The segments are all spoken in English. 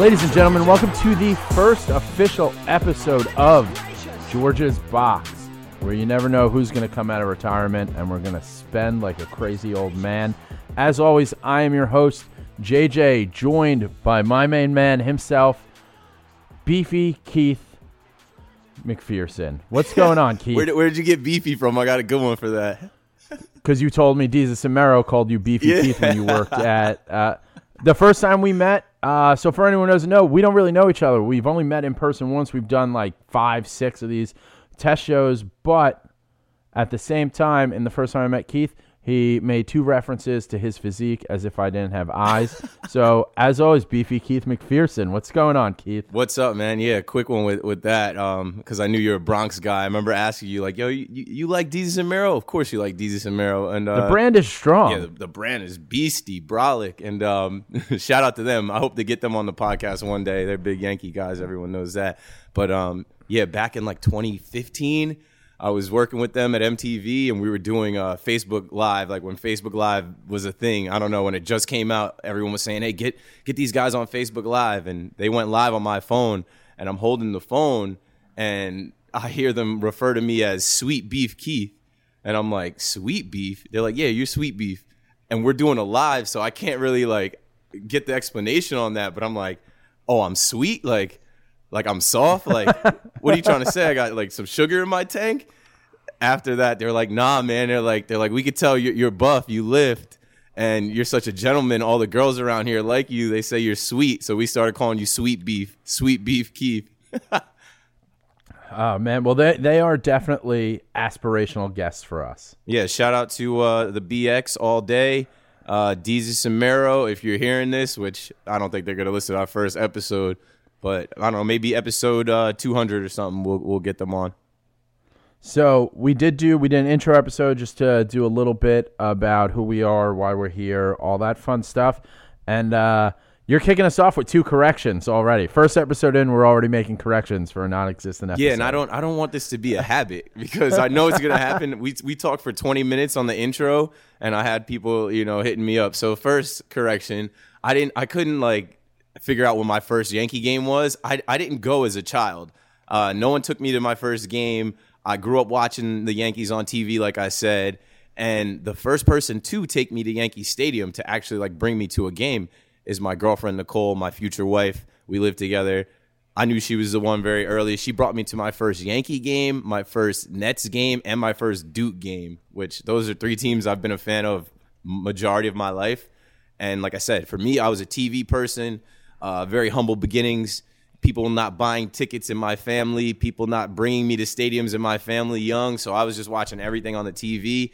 Ladies and gentlemen, welcome to the first official episode of George's Box, where you never know who's going to come out of retirement, and we're going to spend like a crazy old man. As always, I am your host, JJ, joined by my main man himself, Beefy Keith McPherson. What's going on, Keith? Where did you get Beefy from? I got a good one for that. Because you told me Jesus and Mero called you Beefy Keith when you worked at the first time we met. So for anyone who doesn't know, we don't really know each other. We've only met in person once. We've done like 5, 6 of these test shows. But at the same time, in the first time I met Keith, he made 2 references to his physique as if I didn't have eyes. So as always, Beefy Keith McPherson. What's going on, Keith? What's up, man? Yeah, quick one with that, because I knew you're a Bronx guy. I remember asking you, like, yo, you like Jesus and Mero? Of course you like Jesus and Mero. And the brand is strong. Yeah, the brand is beastie, brolic. And shout out to them. I hope to get them on the podcast one day. They're big Yankee guys. Everyone knows that. But, yeah, back in like 2015, I was working with them at MTV, and we were doing Facebook Live, like when Facebook Live was a thing. I don't know, when it just came out, everyone was saying, hey, get these guys on Facebook Live. And they went live on my phone, and I'm holding the phone, and I hear them refer to me as Sweet Beef Keith. And I'm like, Sweet Beef? They're like, yeah, you're Sweet Beef. And we're doing a live, so I can't really like get the explanation on that. But I'm like, oh, I'm sweet? Like I'm soft? Like, what are you trying to say? I got like some sugar in my tank? After that, they're like, nah, man. They're like, we could tell you're buff, you lift, and you're such a gentleman. All the girls around here like you. They say you're sweet. So we started calling you Sweet Beef Keith. Oh, man. Well, they are definitely aspirational guests for us. Yeah, shout out to the BX all day. Jesus and Mero, if you're hearing this, which I don't think they're going to listen to our first episode, but I don't know, maybe episode 200 or something, we'll get them on. So we did an intro episode just to do a little bit about who we are, why we're here, all that fun stuff. And you're kicking us off with 2 corrections already. First episode in, we're already making corrections for a non-existent episode. Yeah, and I don't want this to be a habit, because I know it's going to happen. We talked for 20 minutes on the intro, and I had people, hitting me up. So first correction, I couldn't like figure out what my first Yankee game was. I didn't go as a child. No one took me to my first game. I grew up watching the Yankees on TV, like I said, and the first person to take me to Yankee Stadium to actually like bring me to a game is my girlfriend, Nicole, my future wife. We lived together. I knew she was the one very early. She brought me to my first Yankee game, my first Nets game, and my first Duke game, which those are 3 teams I've been a fan of majority of my life. And like I said, for me, I was a TV person, very humble beginnings. People not buying tickets in my family, people not bringing me to stadiums in my family young. So I was just watching everything on the TV.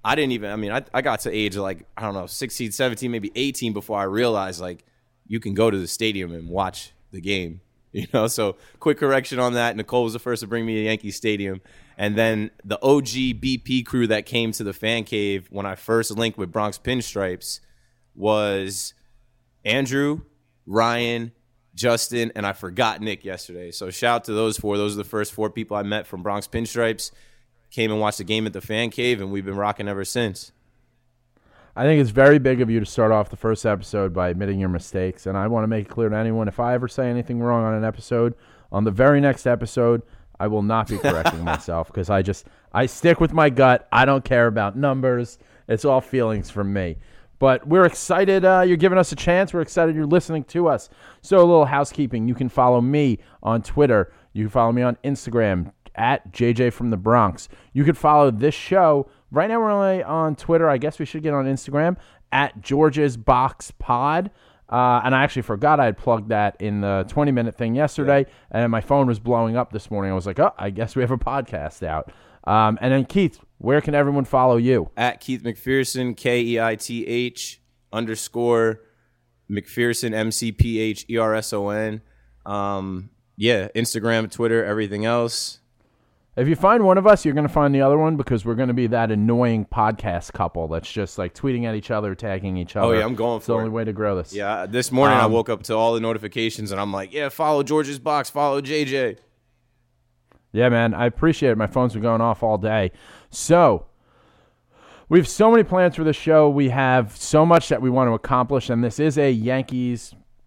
I got to age like, 16, 17, maybe 18 before I realized like you can go to the stadium and watch the game, So quick correction on that. Nicole was the first to bring me to Yankee Stadium. And then the OG BP crew that came to the fan cave when I first linked with Bronx Pinstripes was Andrew, Ryan, Justin, and I forgot Nick yesterday. So shout out to those 4. Those are the first 4 people I met from Bronx Pinstripes. Came and watched the game at the fan cave, and we've been rocking ever since. I think it's very big of you to start off the first episode by admitting your mistakes. And I want to make it clear to anyone, if I ever say anything wrong on an episode, on the very next episode, I will not be correcting myself, because I stick with my gut. I don't care about numbers. It's all feelings from me. But we're excited you're giving us a chance. We're excited you're listening to us. So a little housekeeping. You can follow me on Twitter. You can follow me on Instagram at JJ from the Bronx. You can follow this show. Right now we're only on Twitter. I guess we should get on Instagram at George's Box Pod. And I actually forgot I had plugged that in the 20-minute thing yesterday. Yeah. And my phone was blowing up this morning. I was like, oh, I guess we have a podcast out. And then Keith, where can everyone follow you? At Keith McPherson, KEITH _ McPherson, MCPHERSON. Yeah, Instagram, Twitter, everything else. If you find one of us, you're going to find the other one, because we're going to be that annoying podcast couple that's just like tweeting at each other, tagging each other. Oh, yeah, I'm going for it. It's the only way to grow this. Yeah, this morning I woke up to all the notifications, and I'm like, yeah, follow George's Box, follow JJ. Yeah, man, I appreciate it. My phone's been going off all day. So we have so many plans for this show. We have so much that we want to accomplish, and this is a Yankees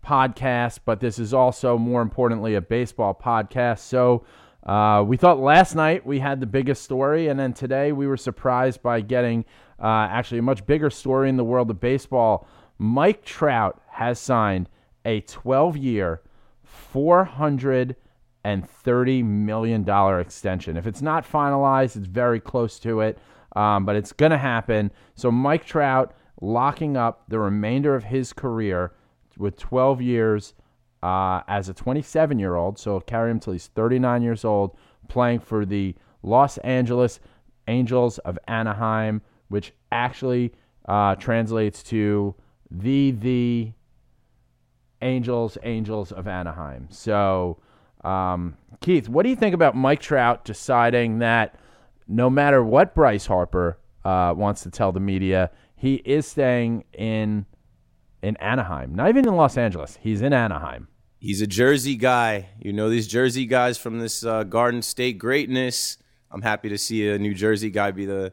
podcast, but this is also, more importantly, a baseball podcast. So we thought last night we had the biggest story, and then today we were surprised by getting actually a much bigger story in the world of baseball. Mike Trout has signed a 12-year, $430 million extension. If it's not finalized, it's very close to it, but it's going to happen. So Mike Trout locking up the remainder of his career with 12 years as a 27-year-old, so carry him till he's 39 years old, playing for the Los Angeles Angels of Anaheim, which actually translates to the Angels of Anaheim. So, Keith, what do you think about Mike Trout deciding that no matter what Bryce Harper wants to tell the media, he is staying in Anaheim? Not even in Los Angeles. He's in Anaheim. He's a Jersey guy. You know, these Jersey guys from this Garden State greatness. I'm happy to see a New Jersey guy be the,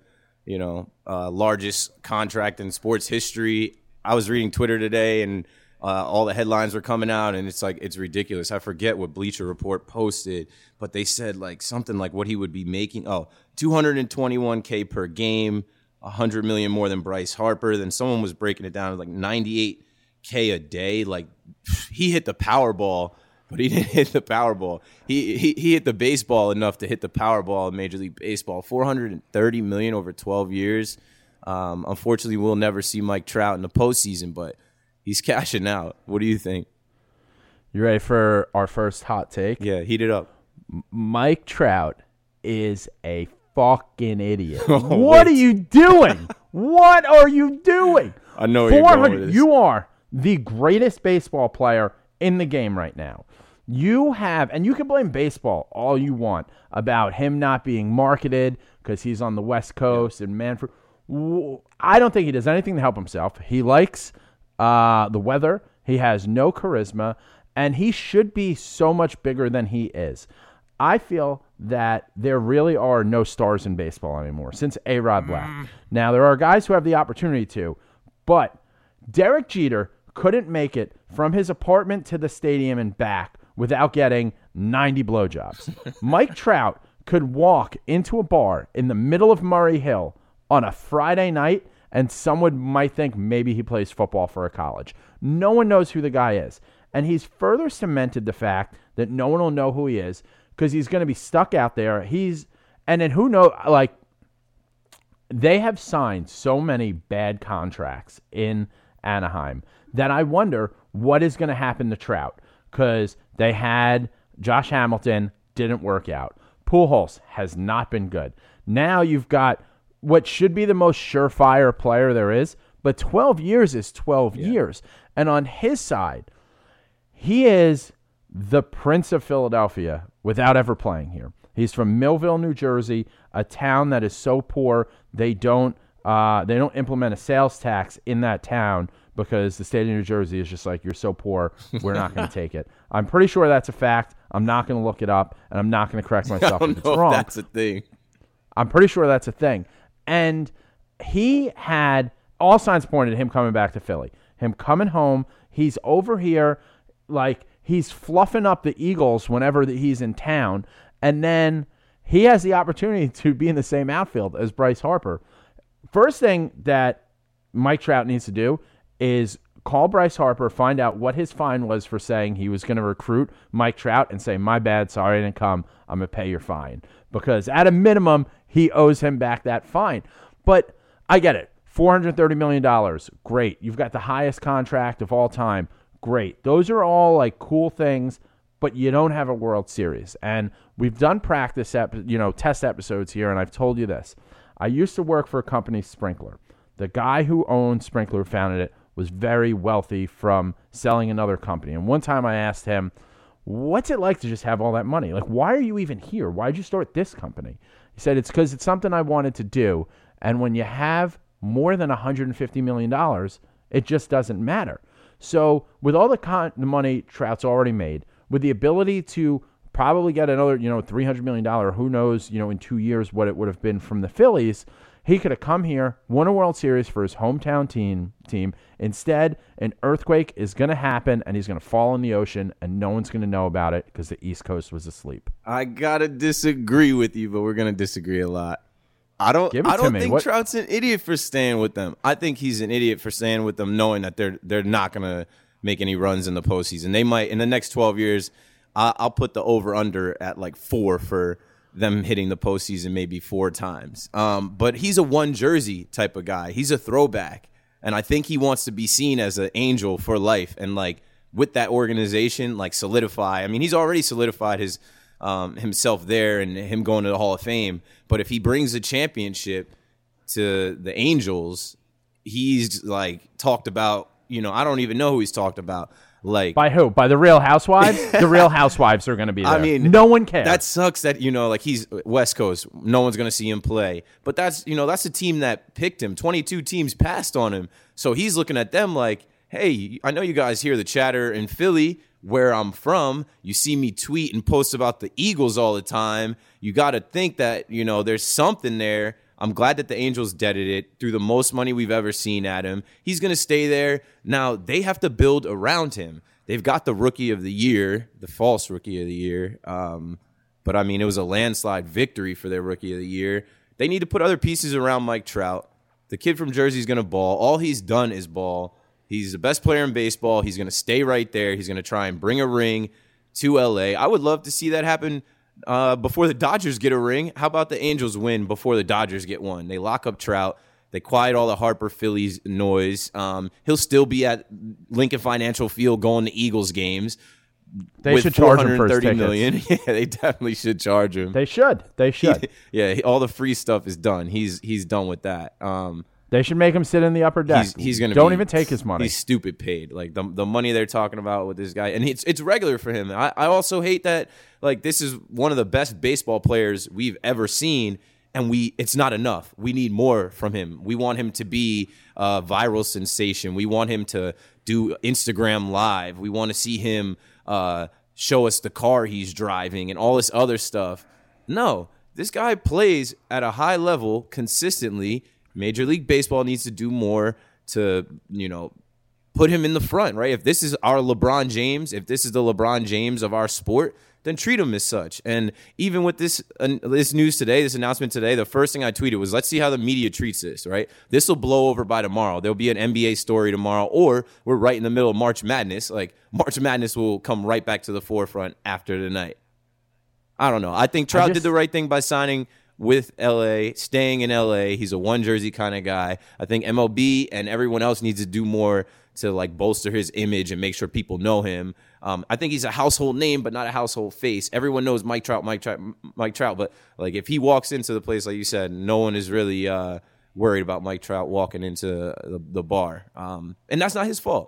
largest contract in sports history. I was reading Twitter today, and all the headlines were coming out, and it's ridiculous. I forget what Bleacher Report posted, but they said something like what he would be making. Oh, $221K per game, $100 million more than Bryce Harper. Then someone was breaking it down to $98K a day. He hit the Powerball, but he didn't hit the Powerball. He hit the baseball enough to hit the Powerball in Major League Baseball. $430 million over 12 years. Unfortunately, we'll never see Mike Trout in the postseason, but he's cashing out. What do you think? You ready for our first hot take? Yeah, heat it up. Mike Trout is a fucking idiot. What are you doing? What are you doing? I know where you're going with this. You are the greatest baseball player in the game right now. You have, and you can blame baseball all you want about him not being marketed because he's on the West Coast and Manfred. I don't think he does anything to help himself. He likes the weather. He has no charisma, and he should be so much bigger than he is. I feel that there really are no stars in baseball anymore since A-Rod left. Now, there are guys who have the opportunity to, but Derek Jeter couldn't make it from his apartment to the stadium and back without getting 90 blowjobs. Mike Trout could walk into a bar in the middle of Murray Hill on a Friday night, and someone might think maybe he plays football for a college. No one knows who the guy is. And he's further cemented the fact that no one will know who he is because he's going to be stuck out there. And then who knows, they have signed so many bad contracts in Anaheim that I wonder what is going to happen to Trout, because they had Josh Hamilton, didn't work out. Pujols has not been good. Now you've got what should be the most surefire player there is, but 12 years is 12 years. And on his side, he is the Prince of Philadelphia without ever playing here. He's from Millville, New Jersey, a town that is so poor they don't implement a sales tax in that town because the state of New Jersey is just like, you're so poor, we're not going to take it. I'm pretty sure that's a fact. I'm not going to look it up, and I'm not going to correct myself if it's wrong. That's a thing. I'm pretty sure that's a thing. And he had all signs pointed to him coming back to Philly, him coming home. He's over here, he's fluffing up the Eagles whenever he's in town, and then he has the opportunity to be in the same outfield as Bryce Harper. First thing that Mike Trout needs to do is call Bryce Harper, find out what his fine was for saying he was going to recruit Mike Trout, and say, my bad, sorry I didn't come, I'm going to pay your fine. Because at a minimum, he owes him back that fine. But I get it. $430 million, great. You've got the highest contract of all time, great. Those are all cool things, but you don't have a World Series. And we've done test episodes here, and I've told you this. I used to work for a company, Sprinkler. The guy who owned Sprinkler, founded it, was very wealthy from selling another company. And one time I asked him, what's it like to just have all that money? Why are you even here? Why did you start this company? He said, it's because it's something I wanted to do. And when you have more than $150 million, it just doesn't matter. So with all the money Trout's already made, with the ability to probably get another, $300 million, who knows, in 2 years what it would have been from the Phillies, He could have come here, won a World Series for his hometown team. Instead, an earthquake is going to happen, and he's going to fall in the ocean, and no one's going to know about it because the East Coast was asleep. I gotta disagree with you, but we're gonna disagree a lot. I don't think Trout's an idiot for staying with them. I think he's an idiot for staying with them, knowing that they're not gonna make any runs in the postseason. They might in the next 12 years. I'll put the over under at like 4 for them hitting the postseason maybe 4 times. But he's a one jersey type of guy. He's a throwback, and I think he wants to be seen as an Angel for life. And like with that organization, like solidify. I mean, he's already solidified his himself there and him going to the Hall of Fame. But if he brings a championship to the Angels, he's like talked about. You know, I don't even know who he's talked about. Like by who? By the Real Housewives? The Real Housewives are going to be there. I mean, no one cares. That sucks that, you know, like he's West Coast. No one's going to see him play. But that's a team that picked him. 22 teams passed on him. So he's looking at them like, hey, I know you guys hear the chatter in Philly, where I'm from. You see me tweet and post about the Eagles all the time. You got to think that, you know, there's something there. I'm glad that the Angels deaded it, threw the most money we've ever seen at him. He's going to stay there. Now, they have to build around him. They've got the Rookie of the Year, the false Rookie of the Year. But, I mean, it was a landslide victory for their Rookie of the Year. They need to put other pieces around Mike Trout. The kid from Jersey is going to ball. All he's done is ball. He's the best player in baseball. He's going to stay right there. He's going to try and bring a ring to L.A. I would love to see that happen before the Dodgers get a ring. How about the Angels win before the Dodgers get one? They lock up Trout. They quiet all the Harper Phillies noise. He'll still be at Lincoln Financial Field going to Eagles games. They should charge him for his tickets. Million. Yeah, they definitely should charge him. They should. All the free stuff is done. He's done with that. They should make him sit in the upper deck. He's gonna don't even take his money. He's stupid paid. Like the money they're talking about with this guy, and it's regular for him. I also hate that. Like, this is one of the best baseball players we've ever seen, and it's not enough. We need more from him. We want him to be a viral sensation. We want him to do Instagram Live. We want to see him show us the car he's driving and all this other stuff. No, this guy plays at a high level consistently. Major League Baseball needs to do more to, you know, put him in the front, right? If this is our LeBron James, if this is the LeBron James of our sport, then treat him as such. And even with this news today, this announcement today, the first thing I tweeted was, let's see how the media treats this, right? This will blow over by tomorrow. There'll be an NBA story tomorrow, or we're right in the middle of March Madness. Like, March Madness will come right back to the forefront after tonight. I don't know. I think Trout did the right thing by signing with LA, staying in LA. He's a one jersey kind of guy. I think MLB and everyone else needs to do more to like bolster his image and make sure people know him. I think he's a household name, but not a household face. Everyone knows Mike Trout. But like, if he walks into the place, like you said, no one is really worried about Mike Trout walking into the bar. And that's not his fault.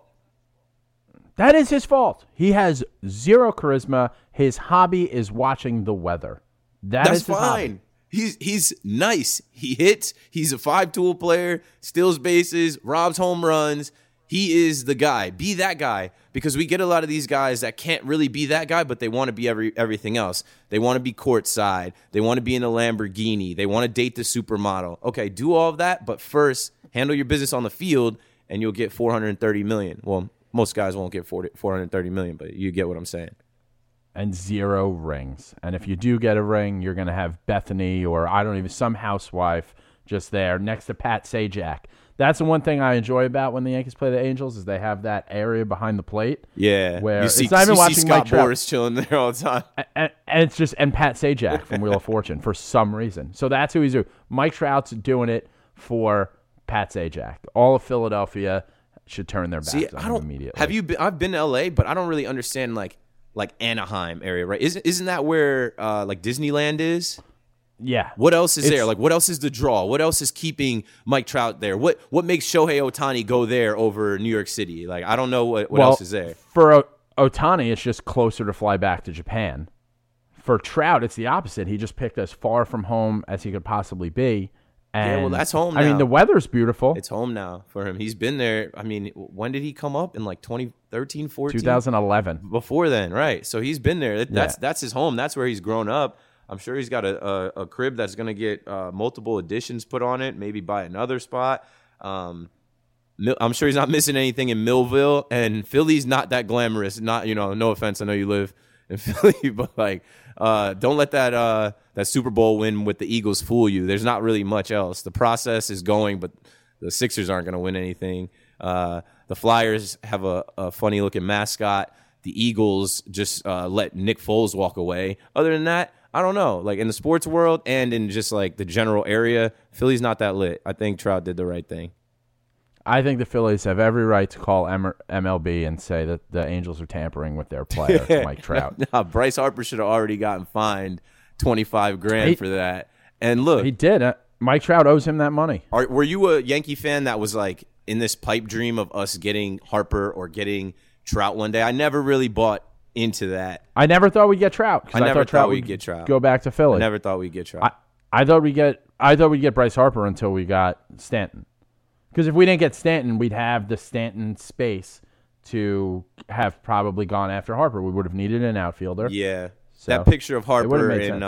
That is his fault. He has zero charisma. His hobby is watching the weather. That's fine. Hobby. He's nice. He hits. He's a 5-tool player, steals bases, robs home runs. He is the guy. Be that guy, because we get a lot of these guys that can't really be that guy, but they want to be everything else. They want to be courtside. They want to be in a Lamborghini. They want to date the supermodel. Okay, do all of that, but first handle your business on the field, and you'll get $430 million. Well, most guys won't get $430 million, but you get what I'm saying. And 0 rings. And if you do get a ring, you're going to have Bethany or some housewife just there next to Pat Sajak. That's the one thing I enjoy about when the Yankees play the Angels is they have that area behind the plate. Yeah, where you see, it's not even watching Scott Mike Trout. Boras chilling there all the time, and it's just Pat Sajak from Wheel of Fortune for some reason. So that's who he's doing. Mike Trout's doing it for Pat Sajak. All of Philadelphia should turn their backs on him immediately. Have you been? I've been to LA, but I don't really understand like Anaheim area, right? Isn't that where like Disneyland is? Yeah. What else is there? Like, what else is the draw? What else is keeping Mike Trout there? What makes Shohei Ohtani go there over New York City? Like, I don't know what else is there. For Ohtani, it's just closer to fly back to Japan. For Trout, it's the opposite. He just picked as far from home as he could possibly be. And, yeah, well, that's home now. I mean, the weather's beautiful. It's home now for him. He's been there. I mean, when did he come up? In like 2013, 14? 2011. Before then, right. So he's been there. That's his home. That's where he's grown up. I'm sure he's got a crib that's going to get multiple additions put on it, maybe buy another spot. I'm sure he's not missing anything in Millville, and Philly's not that glamorous. Not, no offense, I know you live in Philly, but like, don't let that Super Bowl win with the Eagles fool you. There's not really much else. The process is going, but the Sixers aren't going to win anything. The Flyers have a funny looking mascot. The Eagles just let Nick Foles walk away. Other than that, I don't know. Like in the sports world and in just like the general area, Philly's not that lit. I think Trout did the right thing. I think the Phillies have every right to call MLB and say that the Angels are tampering with their player, Mike Trout. No, Bryce Harper should have already gotten fined $25,000 for that. And look, he did. Mike Trout owes him that money. Were you a Yankee fan that was like in this pipe dream of us getting Harper or getting Trout one day? I never really bought into that. I never thought we'd get Trout. I never thought we'd get Trout. Go back to Philly. I never thought we'd get Trout. I thought we'd get Bryce Harper until we got Stanton. Because if we didn't get Stanton, we'd have the Stanton space to have probably gone after Harper. We would have needed an outfielder. Yeah. So that picture of Harper in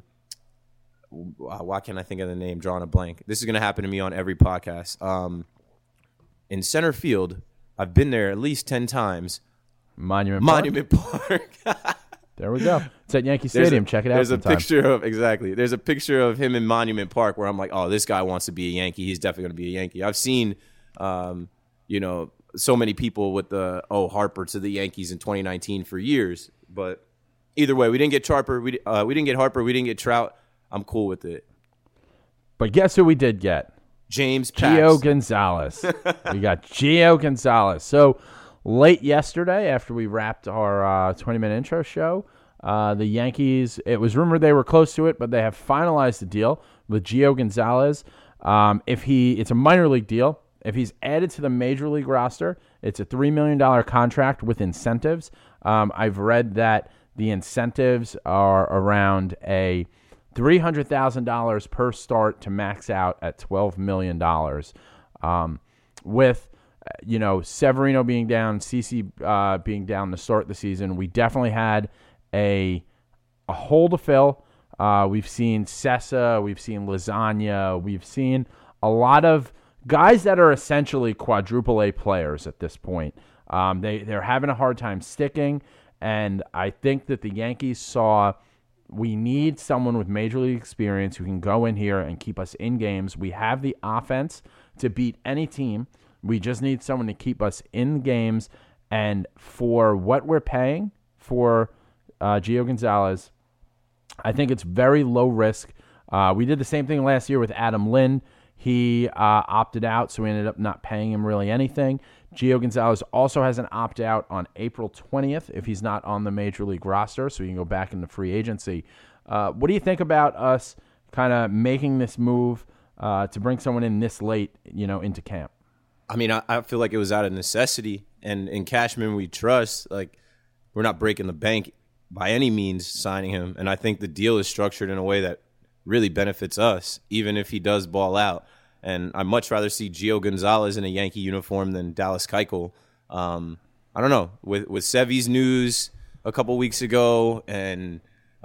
why can't I think of the name? Drawing a blank. This is going to happen to me on every podcast. In center field, I've been there at least 10 times. Monument Park. There we go. It's at Yankee Stadium. Check it out. There's a picture of him in Monument Park where I'm like, oh, this guy wants to be a Yankee. He's definitely going to be a Yankee. I've seen, so many people with the Harper to the Yankees in 2019 for years. But either way, we didn't get Harper. We didn't get Harper. We didn't get Trout. I'm cool with it. But guess who we did get? James Gio Gonzalez. We got Gio Gonzalez. So late yesterday, after we wrapped our 20-minute intro show, the Yankees, it was rumored they were close to it, but they have finalized the deal with Gio Gonzalez. It's a minor league deal. If he's added to the major league roster, it's a $3 million contract with incentives. I've read that the incentives are around a $300,000 per start to max out at $12 million. With Severino being down, CC being down to start the season, we definitely had a hole to fill. We've seen Sessa, we've seen Lasagna, we've seen a lot of guys that are essentially quadruple A players at this point. They're having a hard time sticking, and I think that the Yankees saw we need someone with major league experience who can go in here and keep us in games. We have the offense to beat any team. We just need someone to keep us in games. And for what we're paying for Gio Gonzalez, I think it's very low risk. We did the same thing last year with Adam Lind. He opted out, so we ended up not paying him really anything. Gio Gonzalez also has an opt-out on April 20th if he's not on the Major League roster, so he can go back into free agency. What do you think about us kind of making this move to bring someone in this late, into camp? I mean, I feel like it was out of necessity, and in Cashman we trust. Like, we're not breaking the bank by any means signing him, and I think the deal is structured in a way that really benefits us, even if he does ball out. And I'd much rather see Gio Gonzalez in a Yankee uniform than Dallas Keuchel. I don't know. With Sevy's news a couple weeks ago, and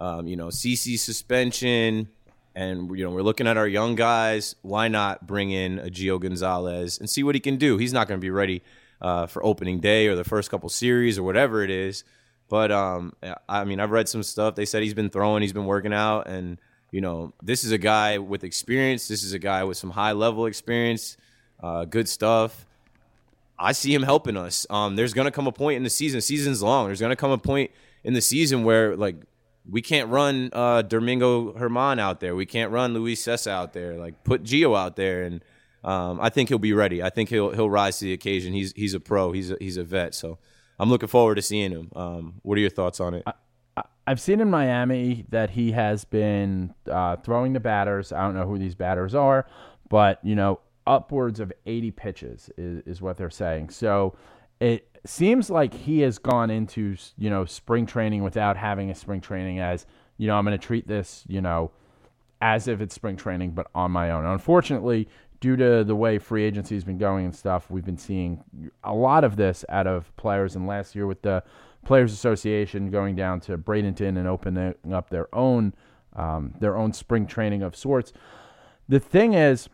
CC's suspension, and we're looking at our young guys. Why not bring in a Gio Gonzalez and see what he can do? He's not going to be ready for opening day or the first couple series or whatever it is. But I've read some stuff. They said he's been throwing, he's been working out, and this is a guy with experience. This is a guy with some high-level experience, good stuff. I see him helping us. There's going to come a point in the season. Season's long. There's going to come a point in the season where, like, we can't run Domingo Germán out there. We can't run Luis Sessa out there. Like, put Gio out there, and I think he'll be ready. I think he'll rise to the occasion. He's a pro. He's a vet. So I'm looking forward to seeing him. What are your thoughts on it? I've seen in Miami that he has been throwing the batters. I don't know who these batters are, but, upwards of 80 pitches is what they're saying. So it seems like he has gone into, spring training without having a spring training as, I'm going to treat this, as if it's spring training, but on my own. Unfortunately, due to the way free agency has been going and stuff, we've been seeing a lot of this out of players. And last year with the Players Association going down to Bradenton and opening up their own their own spring training of sorts. The thing is,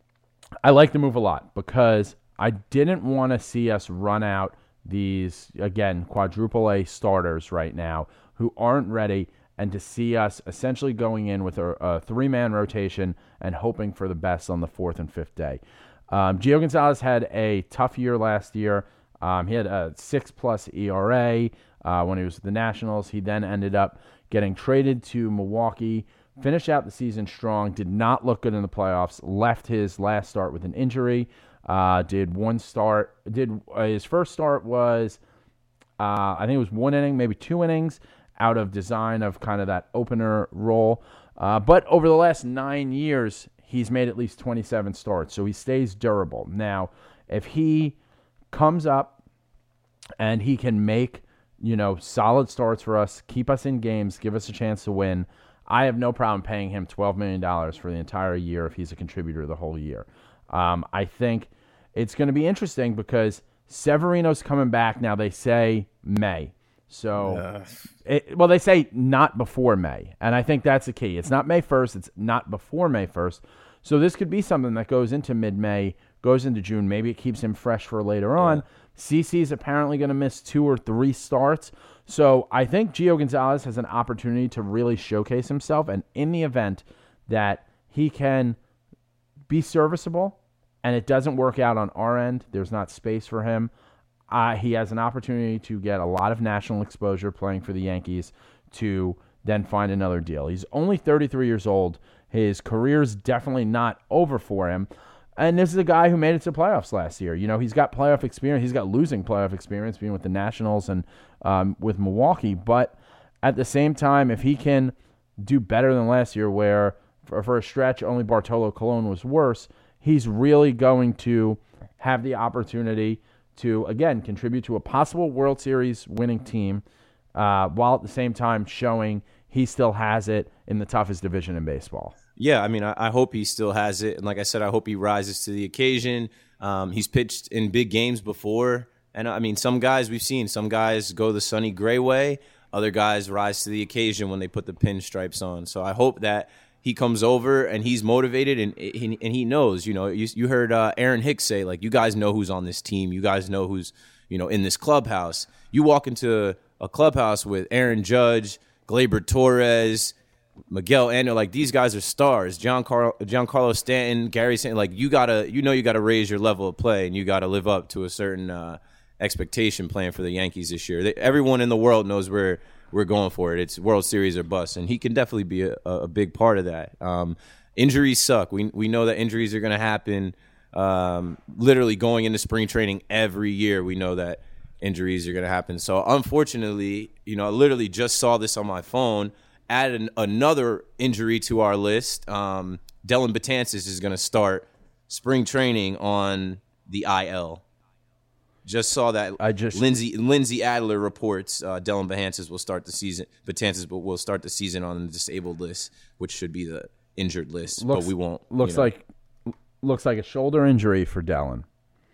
I like the move a lot because I didn't want to see us run out these, again, quadruple A starters right now who aren't ready, and to see us essentially going in with a three-man rotation and hoping for the best on the fourth and fifth day. Gio Gonzalez had a tough year last year. He had a 6+ ERA when he was with the Nationals. He then ended up getting traded to Milwaukee, finished out the season strong, did not look good in the playoffs, left his last start with an injury, did one start. His first start was, I think it was 1 inning, maybe 2 innings, out of design of kind of that opener role. But over the last 9 years, he's made at least 27 starts, so he stays durable. Now, if he comes up and he can make, solid starts for us, keep us in games, give us a chance to win, I have no problem paying him $12 million for the entire year if he's a contributor the whole year. I think it's going to be interesting because Severino's coming back now. They say May. So, they say not before May, and I think that's the key. It's not May 1st. It's not before May 1st. So this could be something that goes into mid-May, goes into June. Maybe it keeps him fresh for later on. CC is apparently going to miss 2 or 3 starts. So I think Gio Gonzalez has an opportunity to really showcase himself, and in the event that he can be serviceable and it doesn't work out on our end, there's not space for him, he has an opportunity to get a lot of national exposure playing for the Yankees to then find another deal. He's only 33 years old. His career's definitely not over for him. And this is a guy who made it to playoffs last year. He's got playoff experience. He's got losing playoff experience being with the Nationals and with Milwaukee. But at the same time, if he can do better than last year where for a stretch only Bartolo Colon was worse, he's really going to have the opportunity to, again, contribute to a possible World Series winning team while at the same time showing he still has it in the toughest division in baseball. Yeah, I mean, I hope he still has it. And like I said, I hope he rises to the occasion. He's pitched in big games before. And, I mean, some guys go the Sonny Gray way. Other guys rise to the occasion when they put the pinstripes on. So I hope that he comes over and he's motivated and he knows. You heard Aaron Hicks say, like, you guys know who's on this team. You guys know who's, in this clubhouse. You walk into a clubhouse with Aaron Judge, Gleyber Torres, Miguel Ando, like these guys are stars. Giancarlo Stanton, Gary Stanton, like you gotta raise your level of play and you gotta live up to a certain expectation playing for the Yankees this year. Everyone in the world knows we're going for it. It's World Series or bust, and he can definitely be a big part of that. Injuries suck. We know that injuries are gonna happen. Literally going into spring training every year, we know that injuries are gonna happen. So unfortunately, I literally just saw this on my phone. Add another injury to our list. Dellin Betances is going to start spring training on the IL. Just saw that. Lindsay Adler reports Dellin Betances will start the season. Betances will start the season on the disabled list, which should be the injured list, but we won't. Looks like a shoulder injury for Dellin.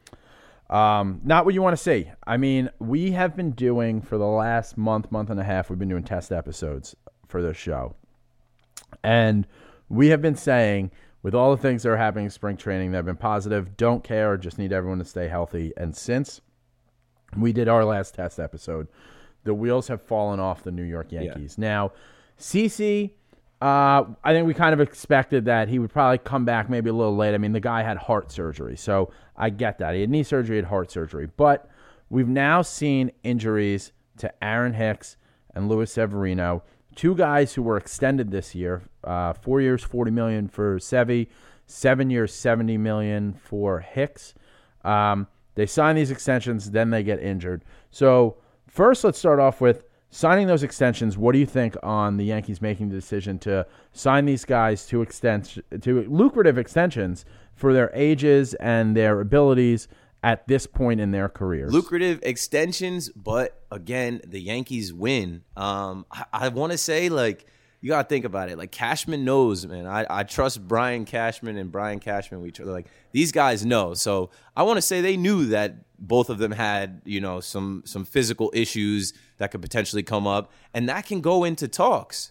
Not what you want to see. I mean, we have been doing for the last month and a half. We've been doing test episodes for this show. And we have been saying, with all the things that are happening in spring training that have been positive, don't care, just need everyone to stay healthy. And since we did our last test episode, the wheels have fallen off the New York Yankees. Yeah. Now, CC, I think we kind of expected that he would probably come back maybe a little late. I mean, the guy had heart surgery, so I get that. He had knee surgery, he had heart surgery. But we've now seen injuries to Aaron Hicks and Luis Severino, 2 guys who were extended this year, 4 years, $40 million for Sevy, 7 years, $70 million for Hicks. They sign these extensions, then they get injured. So first, let's start off with signing those extensions. What do you think on the Yankees making the decision to sign these guys to lucrative extensions for their ages and their abilities at this point in their careers? Lucrative extensions, but again, the Yankees win. I want to say, like, you got to think about it. Like, Cashman knows, man. I trust Brian Cashman and Brian Cashman. Like, these guys know. So I want to say they knew that both of them had, some physical issues that could potentially come up, and that can go into talks.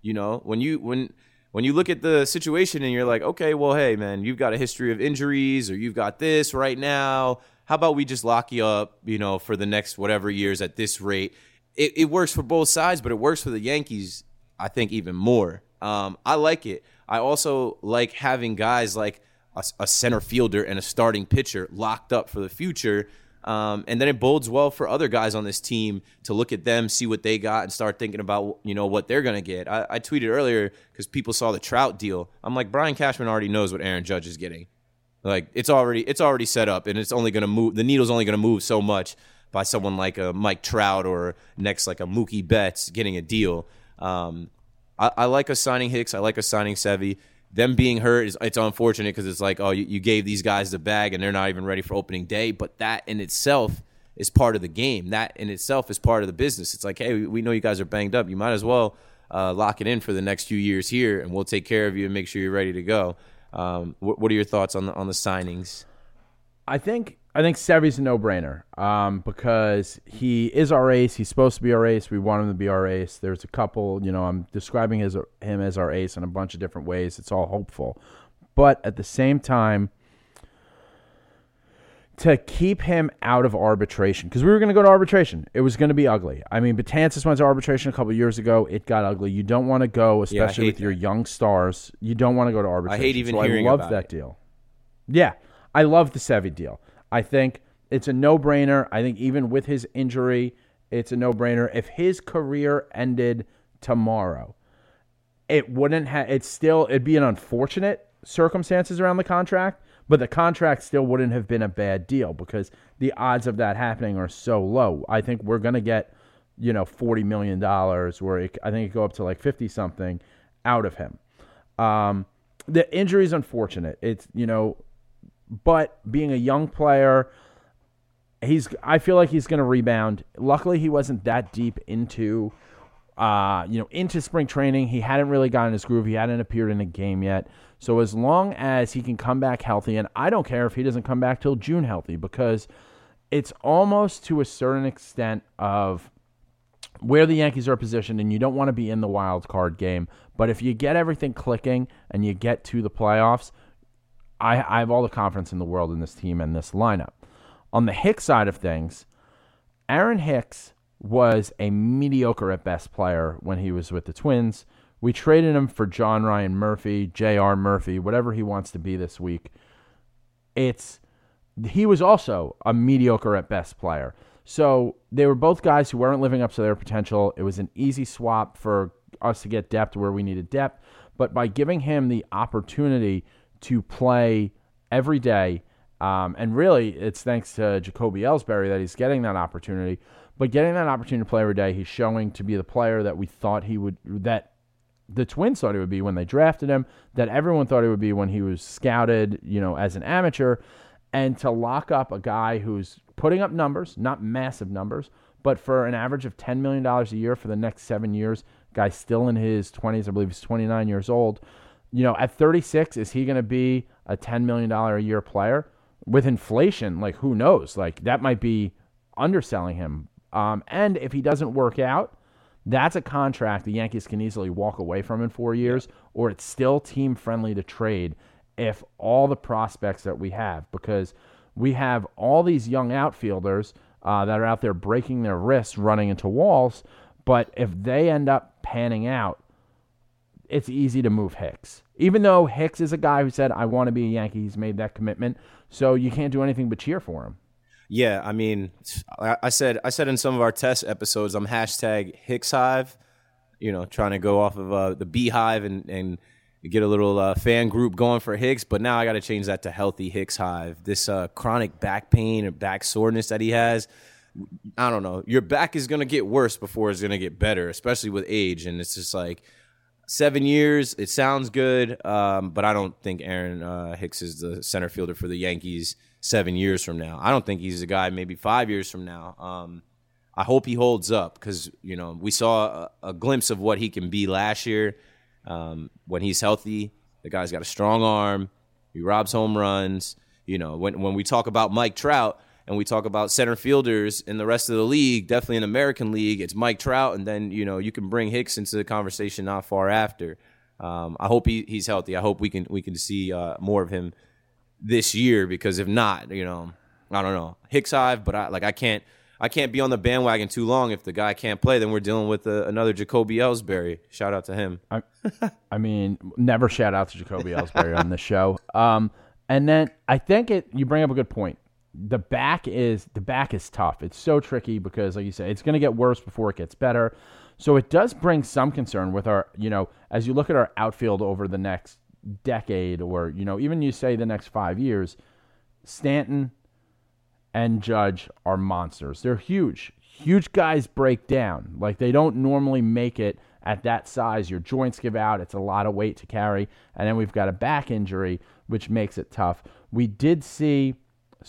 You know, when you look at the situation and you're like, okay, well, hey, man, you've got a history of injuries or you've got this right now. How about we just lock you up, you know, for the next whatever years at this rate? It works for both sides, but it works for the Yankees, I think, even more. I like it. I also like having guys like a center fielder and a starting pitcher locked up for the future. And then it bodes well for other guys on this team to look at them, see what they got, and start thinking about, you know, what they're going to get. I tweeted earlier because people saw the Trout deal. I'm like, Brian Cashman already knows what Aaron Judge is getting. Like, it's already set up, and it's only going to move. The needle's only going to move so much by someone like a Mike Trout or next like a Mookie Betts getting a deal. I like us signing Hicks. I like us signing Sevy. Them being hurt, it's unfortunate because it's like, oh, you gave these guys the bag and they're not even ready for opening day. But that in itself is part of the game. That in itself is part of the business. It's like, hey, we know you guys are banged up. You might as well lock it in for the next few years here, and we'll take care of you and make sure you're ready to go. What are your thoughts on the signings? I think Sevy's a no-brainer because he is our ace. He's supposed to be our ace. We want him to be our ace. There's a couple, you know, I'm describing him as our ace in a bunch of different ways. It's all hopeful. But at the same time, to keep him out of arbitration, because we were going to go to arbitration. It was going to be ugly. I mean, Betances went to arbitration a couple of years ago. It got ugly. You don't want to go, especially with your young stars. You don't want to go to arbitration. I hate even hearing about it. I love that deal. Yeah, I love the Sevy deal. I think it's a no-brainer. I think even with his injury, it's a no-brainer. If his career ended tomorrow, it'd be an unfortunate circumstances around the contract, but the contract still wouldn't have been a bad deal because the odds of that happening are so low. I think we're going to get, you know, $40 million where I think it go up to like 50-something out of him. The injury is unfortunate. It's, you know, but being a young player, I feel like he's going to rebound. Luckily, he wasn't that deep into spring training. He hadn't really gotten his groove. He hadn't appeared in a game yet. So as long as he can come back healthy, and I don't care if he doesn't come back till June healthy, because it's almost to a certain extent of where the Yankees are positioned, and you don't want to be in the wild card game. But if you get everything clicking and you get to the playoffs, I have all the confidence in the world in this team and this lineup. On the Hicks side of things, Aaron Hicks was a mediocre at best player when he was with the Twins. We traded him for John Ryan Murphy, J.R. Murphy, whatever he wants to be this week. He was also a mediocre at best player. So they were both guys who weren't living up to their potential. It was an easy swap for us to get depth where we needed depth. But by giving him the opportunity to play every day, and really it's thanks to Jacoby Ellsbury that he's getting that opportunity. But getting that opportunity to play every day, he's showing to be the player that we thought he would, that the Twins thought he would be when they drafted him, that everyone thought he would be when he was scouted, you know, as an amateur. And to lock up a guy who's putting up numbers, not massive numbers, but for an average of $10 million a year for the next 7 years, guy's still in his 20s, I believe he's 29 years old. You know, at 36, is he going to be a $10 million a year player? With inflation, like, who knows? Like, that might be underselling him. And if he doesn't work out, that's a contract the Yankees can easily walk away from in 4 years, or it's still team-friendly to trade if all the prospects that we have, because we have all these young outfielders that are out there breaking their wrists, running into walls, but if they end up panning out, it's easy to move Hicks. Even though Hicks is a guy who said, I want to be a Yankee, he's made that commitment, so you can't do anything but cheer for him. Yeah, I mean, I said in some of our test episodes, I'm hashtag HicksHive, you know, trying to go off of the Beehive and get a little fan group going for Hicks. But now I got to change that to Healthy HicksHive. This chronic back pain or back soreness that he has, I don't know. Your back is going to get worse before it's going to get better, especially with age. And it's just like 7 years, it sounds good, but I don't think Aaron Hicks is the center fielder for the Yankees 7 years from now. I don't think he's a guy maybe 5 years from now. I hope he holds up because, you know, we saw a glimpse of what he can be last year when he's healthy. The guy's got a strong arm. He robs home runs. You know, when we talk about Mike Trout, and we talk about center fielders in the rest of the league, definitely in American League, it's Mike Trout, and then you can bring Hicks into the conversation not far after. I hope he's healthy. I hope we can see more of him this year, because if not, I don't know. Hicks Hive, but I can't be on the bandwagon too long. If the guy can't play, then we're dealing with another Jacoby Ellsbury. Shout out to him. I mean, never shout out to Jacoby Ellsbury on this show. And then I think you bring up a good point. The back is tough. It's so tricky because, like you said, it's going to get worse before it gets better. So it does bring some concern with our, as you look at our outfield over the next decade, or even you say the next 5 years, Stanton and Judge are monsters. They're huge. Huge guys break down. Like, they don't normally make it at that size. Your joints give out. It's a lot of weight to carry. And then we've got a back injury, which makes it tough. We did see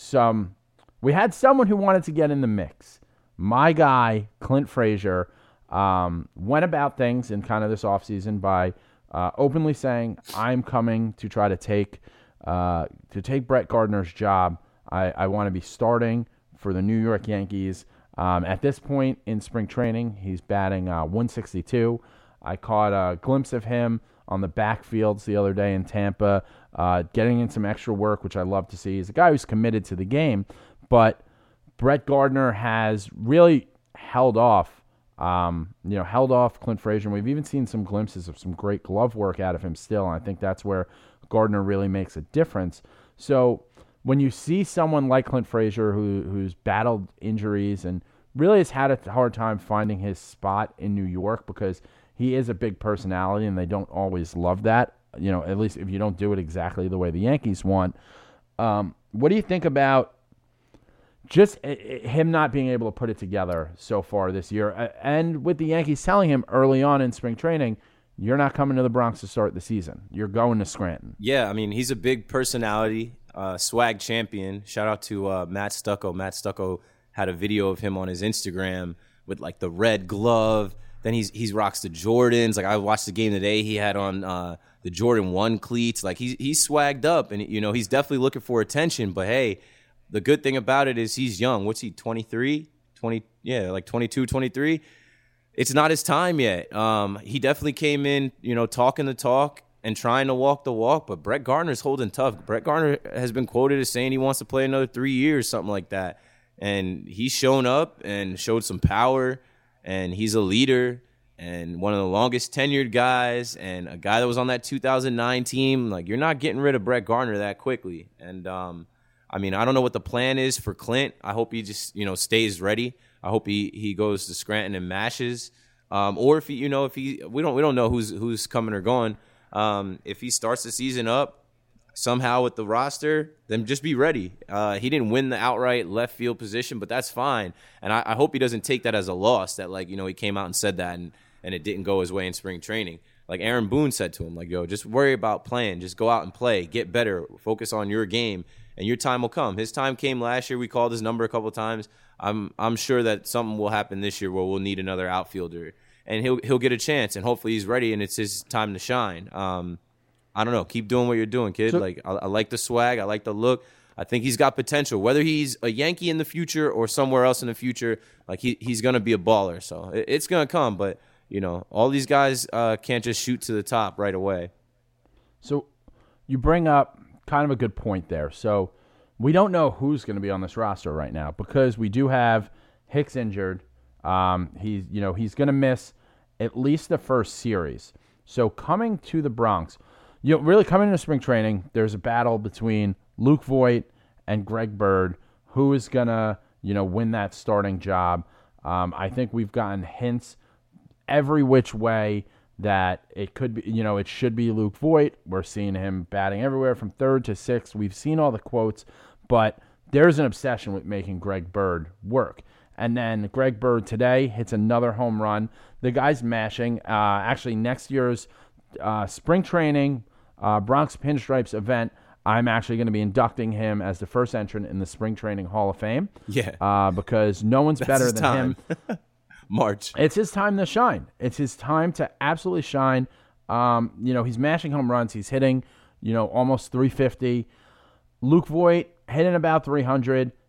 we had someone who wanted to get in the mix. My guy, Clint Frazier, went about things in kind of this offseason by openly saying, I'm coming to try to take Brett Gardner's job. I want to be starting for the New York Yankees. At this point in spring training, he's batting 162. I caught a glimpse of him on the backfields the other day in Tampa, getting in some extra work, which I love to see. He's a guy who's committed to the game, but Brett Gardner has really held off Clint Frazier. And we've even seen some glimpses of some great glove work out of him still, and I think that's where Gardner really makes a difference. So when you see someone like Clint Frazier who's battled injuries and really has had a hard time finding his spot in New York, because he is a big personality and they don't always love that, at least if you don't do it exactly the way the Yankees want. What do you think about just him not being able to put it together so far this year? And with the Yankees telling him early on in spring training, you're not coming to the Bronx to start the season. You're going to Scranton. Yeah, I mean, he's a big personality, swag champion. Shout out to Matt Stucco. Matt Stucco had a video of him on his Instagram with like the red glove. Then he's rocks the Jordans. Like, I watched the game today. He had on the Jordan 1 cleats. Like, he's swagged up, and he's definitely looking for attention. But hey, the good thing about it is he's young. What's he, 23? 20? Yeah, like 22, 23. It's not his time yet. He definitely came in, talking the talk and trying to walk the walk. But Brett Gardner's holding tough. Brett Gardner has been quoted as saying he wants to play another 3 years, something like that. And he's shown up and showed some power. And he's a leader and one of the longest tenured guys, and a guy that was on that 2009 team. Like, you're not getting rid of Brett Gardner that quickly. And I mean, I don't know what the plan is for Clint. I hope he just stays ready. I hope he goes to Scranton and mashes. Or if we don't know who's coming or going. If he starts the season up somehow with the roster, then just be ready. He didn't win the outright left field position, but that's fine. And I hope he doesn't take that as a loss, that he came out and said that and it didn't go his way in spring training. Like Aaron Boone said to him, like, yo, just worry about playing. Just go out and play. Get better. Focus on your game, and your time will come. His time came last year. We called his number a couple of times. I'm sure that something will happen this year where we'll need another outfielder, and he'll get a chance, and hopefully he's ready, and it's his time to shine. I don't know. Keep doing what you're doing, kid. I like the swag. I like the look. I think he's got potential. Whether he's a Yankee in the future or somewhere else in the future, like he's going to be a baller. So it's going to come. But, all these guys can't just shoot to the top right away. So you bring up kind of a good point there. So we don't know who's going to be on this roster right now because we do have Hicks injured. He's going to miss at least the first series. So coming to the Bronx, really coming into spring training, there's a battle between Luke Voit and Greg Bird. Who is going to, win that starting job? I think we've gotten hints every which way that it could be, it should be Luke Voit. We're seeing him batting everywhere from third to sixth. We've seen all the quotes, but there's an obsession with making Greg Bird work. And then Greg Bird today hits another home run. The guy's mashing. Actually, next year's spring training Bronx Pinstripes event, I'm actually going to be inducting him as the first entrant in the Spring Training Hall of Fame. Yeah. Because no one's better than him. March. It's his time to shine. It's his time to absolutely shine. He's mashing home runs. He's hitting, almost 350. Luke Voit hitting about 300.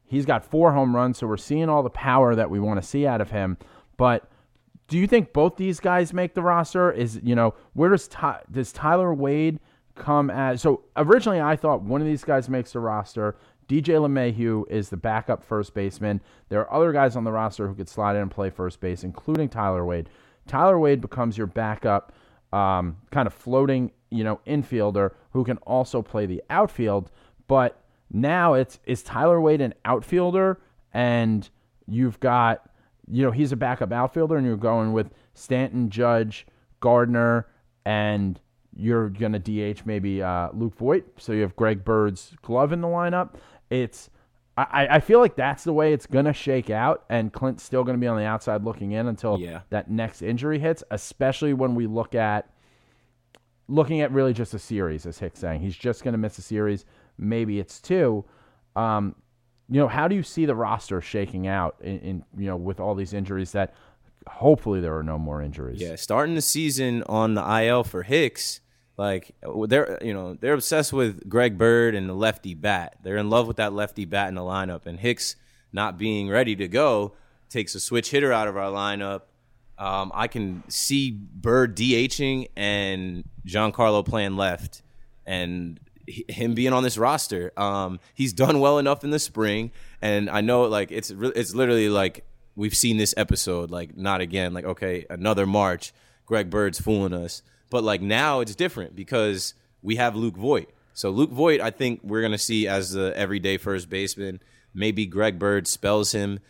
He's got 4 home runs, so we're seeing all the power that we want to see out of him. But do you think both these guys make the roster? Where does Tyler Wade come as? So originally I thought one of these guys makes the roster. DJ LeMahieu is the backup first baseman. There are other guys on the roster who could slide in and play first base, including Tyler Wade. Tyler Wade becomes your backup kind of floating, infielder who can also play the outfield. But now is Tyler Wade an outfielder, and you've got, he's a backup outfielder, and you're going with Stanton, Judge, Gardner, and you're going to DH maybe Luke Voit. So you have Greg Bird's glove in the lineup. I feel like that's the way it's going to shake out, and Clint's still going to be on the outside looking in until that next injury hits, especially when we looking at really just a series, as Hick's saying. He's just going to miss a series. Maybe it's 2. How do you see the roster shaking out in with all these injuries that hopefully there are no more injuries? Yeah, starting the season on the IL for Hicks, like they're obsessed with Greg Bird and the lefty bat. They're in love with that lefty bat in the lineup, and Hicks not being ready to go takes a switch hitter out of our lineup. I can see Bird DHing and Giancarlo playing left, and him being on this roster. He's done well enough in the spring, and I know it's literally like we've seen this episode, like not again, like okay, another March, Greg Bird's fooling us. But now it's different because we have Luke Voit. So Luke Voit, I think we're gonna see as the everyday first baseman. Maybe Greg Bird spells him.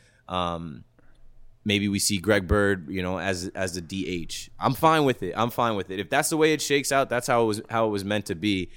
Maybe we see Greg Bird, as the DH. I'm fine with it. If that's the way it shakes out, that's how it was meant to be.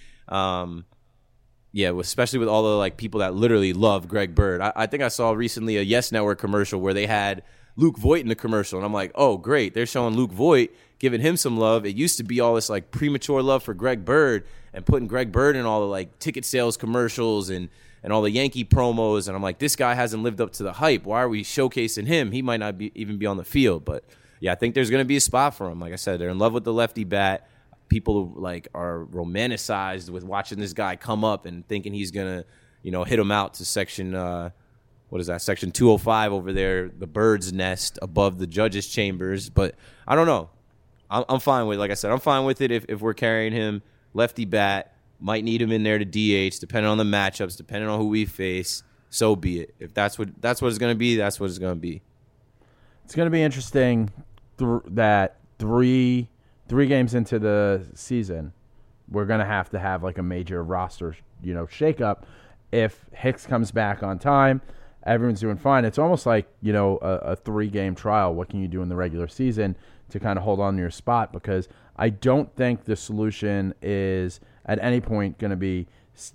Especially with all the people that literally love Greg Bird. I think I saw recently a Yes Network commercial where they had Luke Voit in the commercial, and I'm like, oh great, they're showing Luke Voit, giving him some love. It used to be all this premature love for Greg Bird and putting Greg Bird in all the ticket sales commercials and all the Yankee promos, and I'm like, this guy hasn't lived up to the hype. Why are we showcasing him? He might not even be on the field. But yeah, I think there's going to be a spot for him. Like I said, they're in love with the lefty bat. People are romanticized with watching this guy come up and thinking he's gonna, hit him out to section section 205 over there, the bird's nest above the judges' chambers. But I don't know. I'm fine with it. Like I said, I'm fine with it if we're carrying him lefty bat. Might need him in there to DH, depending on the matchups, depending on who we face. So be it. If that's what it's going to be, that's what it's going to be. It's going to be interesting that three games into the season, we're going to have a major roster, shakeup. If Hicks comes back on time, everyone's doing fine. It's almost like, a 3-game trial. What can you do in the regular season to kind of hold on to your spot? Because I don't think the solution is at any point going to be,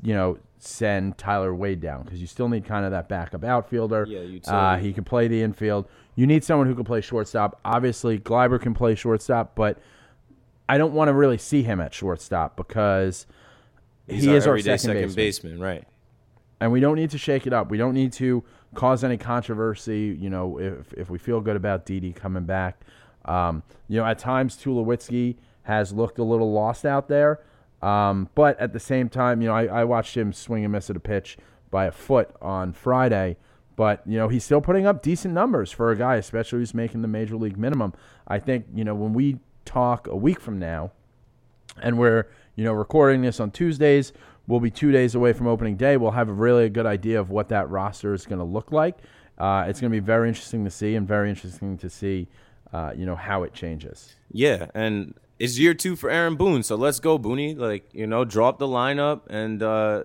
send Tyler Wade down, because you still need kind of that backup outfielder. Yeah, he can play the infield. You need someone who can play shortstop. Obviously, Gleiber can play shortstop, but I don't want to really see him at shortstop because he is our second baseman, right? And we don't need to shake it up. We don't need to cause any controversy. If we feel good about Didi coming back, at times Tulowitzki has looked a little lost out there. But at the same time, I watched him swing and miss at a pitch by a foot on Friday. But, he's still putting up decent numbers for a guy, especially who's making the major league minimum. I think, when we talk a week from now, and we're, recording this on Tuesdays, we'll be 2 days away from opening day. We'll have a really good idea of what that roster is going to look like. It's going to be very interesting to see, and very interesting to see, how it changes. Yeah, and it's year 2 for Aaron Boone, so let's go, Booney. Draw up the lineup and,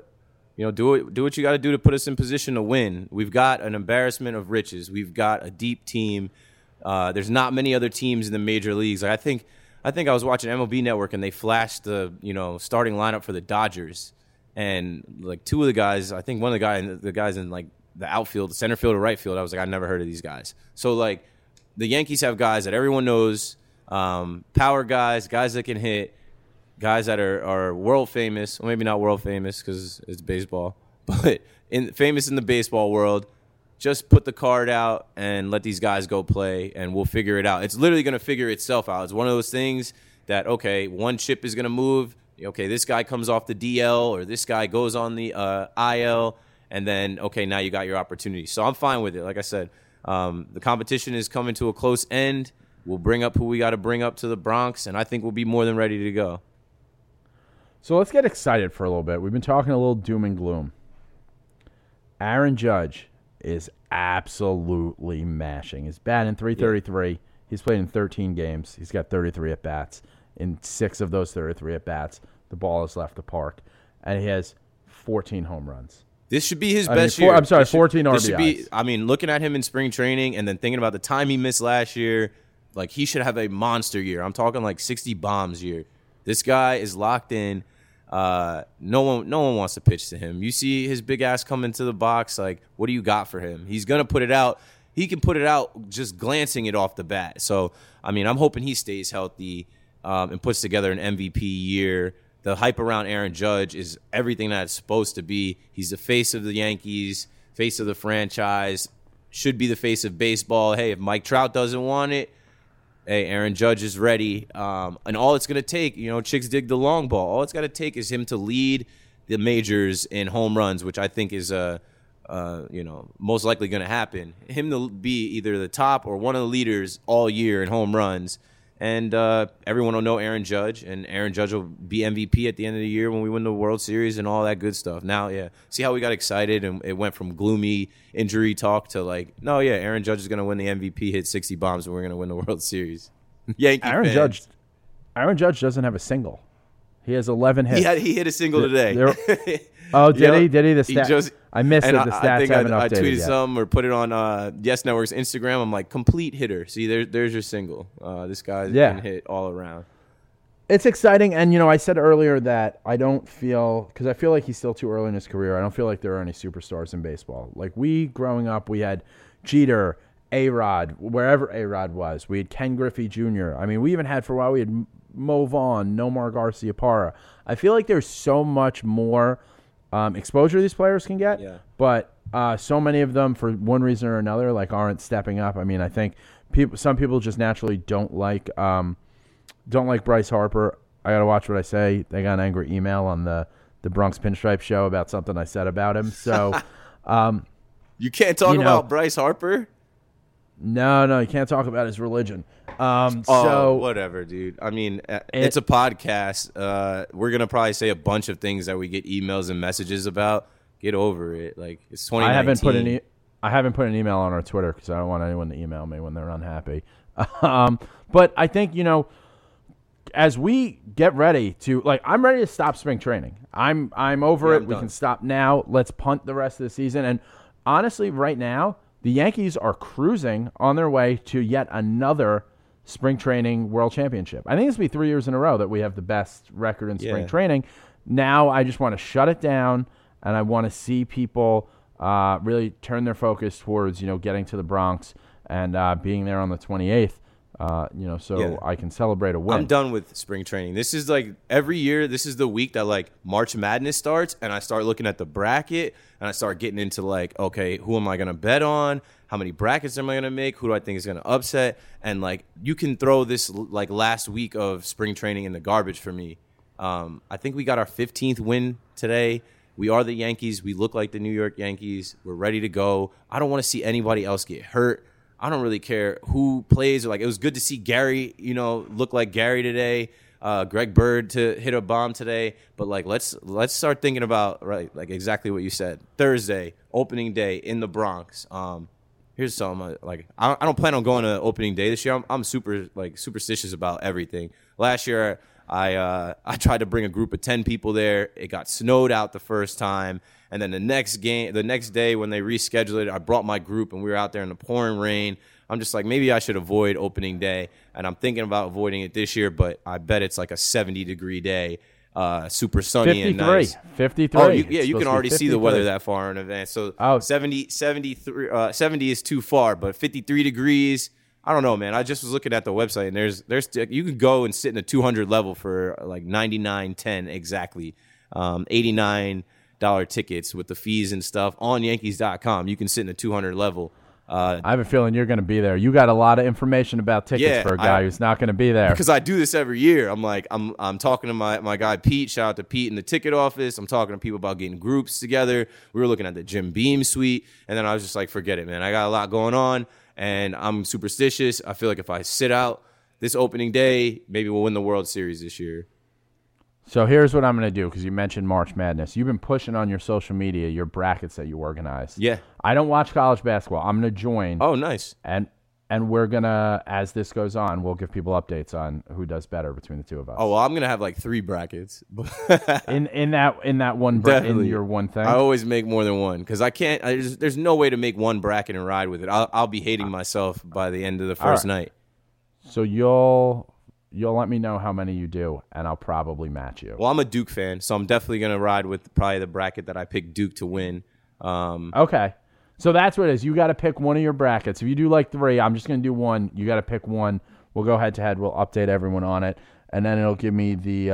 do what you got to do to put us in position to win. We've got an embarrassment of riches. We've got a deep team. There's not many other teams in the major leagues. I think I was watching MLB Network and they flashed the starting lineup for the Dodgers, and 2 of the guys. I think one of the guys in the outfield, the center field or right field. I was like, I never heard of these guys. So the Yankees have guys that everyone knows. Power guys that can hit, guys that are world famous, or maybe not world famous because it's baseball, but famous in the baseball world. Just put the card out and let these guys go play, and we'll figure it out. It's literally going to figure itself out. It's one of those things that, okay, one chip is going to move. Okay, this guy comes off the DL or this guy goes on the IL, and then, okay, now you got your opportunity. So I'm fine with it. Like I said, the competition is coming to a close end. We'll bring up who we got to bring up to the Bronx, and I think we'll be more than ready to go. So let's get excited for a little bit. We've been talking a little doom and gloom. Aaron Judge is absolutely mashing. He's batting .333. Yeah. He's played in 13 games. He's got 33 at-bats. In 6 of those 33 at-bats, the ball has left the park. And he has 14 home runs. This should be his best year. 14 RBIs. Looking at him in spring training and then thinking about the time he missed last year, like he should have a monster year. I'm talking like 60 bombs year. This guy is locked in. No one wants to pitch to him. You see his big ass come into the box. Like, what do you got for him? He's gonna put it out. He can put it out just glancing it off the bat. So, I mean, I'm hoping he stays healthy and puts together an MVP year. The hype around Aaron Judge is everything that it's supposed to be. He's the face of the Yankees, face of the franchise, should be the face of baseball. Hey, if Mike Trout doesn't want it, hey, Aaron Judge is ready. And all it's going to take, chicks dig the long ball. All it's got to take is him to lead the majors in home runs, which I think is, most likely going to happen. Him to be either the top or one of the leaders all year in home runs. And everyone will know Aaron Judge, and Aaron Judge will be MVP at the end of the year when we win the World Series and all that good stuff. Now, yeah, see how we got excited, and it went from gloomy injury talk to like, no, yeah, Aaron Judge is going to win the MVP, hit 60 bombs, and we're going to win the World Series. Yankee fans. Aaron Judge doesn't have a single. He has 11 hits. He hit a single today. Oh, did he? Did he? The stat? I missed it. The stats I think haven't I updated tweeted yet. some or put it on Yes Network's Instagram. I'm like, complete hitter. See, there's your single. This guy can hit all around. It's exciting, and I said earlier that I don't feel, because I feel like he's still too early in his career. I don't feel like there are any superstars in baseball. Like growing up, we had Jeter, A-Rod, wherever A-Rod was. We had Ken Griffey Jr. I mean, we even had for a while we had Mo Vaughn, Nomar Garciaparra. I feel like there's so much more exposure these players can get, but so many of them, for one reason or another, like aren't stepping up. I mean, I think some people just naturally don't like Bryce Harper. I gotta watch what I say. They got an angry email on the Bronx Pinstripe show about something I said about him. So you can't talk about Bryce Harper. No, you can't talk about his religion. So whatever, dude. I mean, it's a podcast. We're gonna probably say a bunch of things that we get emails and messages about. Get over it. Like, it's 2019. I haven't put an email on our Twitter because I don't want anyone to email me when they're unhappy. But I think as we get ready to, I'm ready to stop spring training. I'm over it. We can stop now. Let's punt the rest of the season. And honestly, right now, the Yankees are cruising on their way to yet another spring training world championship. I think this will be 3 years in a row that we have the best record in spring training. Now I just want to shut it down, and I want to see people really turn their focus towards, getting to the Bronx and being there on the 28th. I can celebrate a win. I'm done with spring training. This is like every year, this is the week that March Madness starts, and I start looking at the bracket, and I start getting into okay, who am I going to bet on? How many brackets am I going to make? Who do I think is going to upset? And you can throw this last week of spring training in the garbage for me. I think we got our 15th win today. We are the Yankees. We look like the New York Yankees. We're ready to go. I don't want to see anybody else get hurt. I don't really care who plays. It was good to see Gary, look like Gary today. Greg Bird to hit a bomb today. But let's start thinking about exactly what you said. Thursday, opening day in the Bronx. Here's something I don't plan on going to opening day this year. I'm super superstitious about everything. Last year I tried to bring a group of 10 people there. It got snowed out the first time. And then the next day when they rescheduled it, I brought my group and we were out there in the pouring rain. I'm just maybe I should avoid opening day. And I'm thinking about avoiding it this year, but I bet it's a 70-degree day, super sunny and nice. 53. Oh, you can already see the weather that far in advance. So 70 is too far, but 53 degrees. I don't know, man. I just was looking at the website, and there's you could go and sit in the 200 level for $99.10 exactly, $89 tickets with the fees and stuff on Yankees.com. You can sit in the 200 level. I have a feeling you're going to be there. You got a lot of information about tickets for a guy who's not going to be there. Because I do this every year. I'm talking to my guy Pete. Shout out to Pete in the ticket office. I'm talking to people about getting groups together. We were looking at the Jim Beam suite, and then I was just like, forget it, man. I got a lot going on, and I'm superstitious. I feel like if I sit out this opening day, maybe we'll win the World Series this year. So here's what I'm going to do, because you mentioned March Madness. You've been pushing on your social media your brackets that you organized. Yeah. I don't watch college basketball. I'm going to join. Oh, nice. And we're going to, as this goes on, we'll give people updates on who does better between the two of us. Oh, well, I'm going to have like 3 brackets. in that one in your one thing? I always make more than one, because I can't. There's no way to make one bracket and ride with it. I'll be hating myself by the end of the first night. So you'll let me know how many you do, and I'll probably match you. Well, I'm a Duke fan, so I'm definitely going to ride with probably the bracket that I picked Duke to win. Okay. So that's what it is. You got to pick one of your brackets. If you do like 3, I'm just going to do one. You got to pick one. We'll go head-to-head. We'll update everyone on it, and then it'll give me the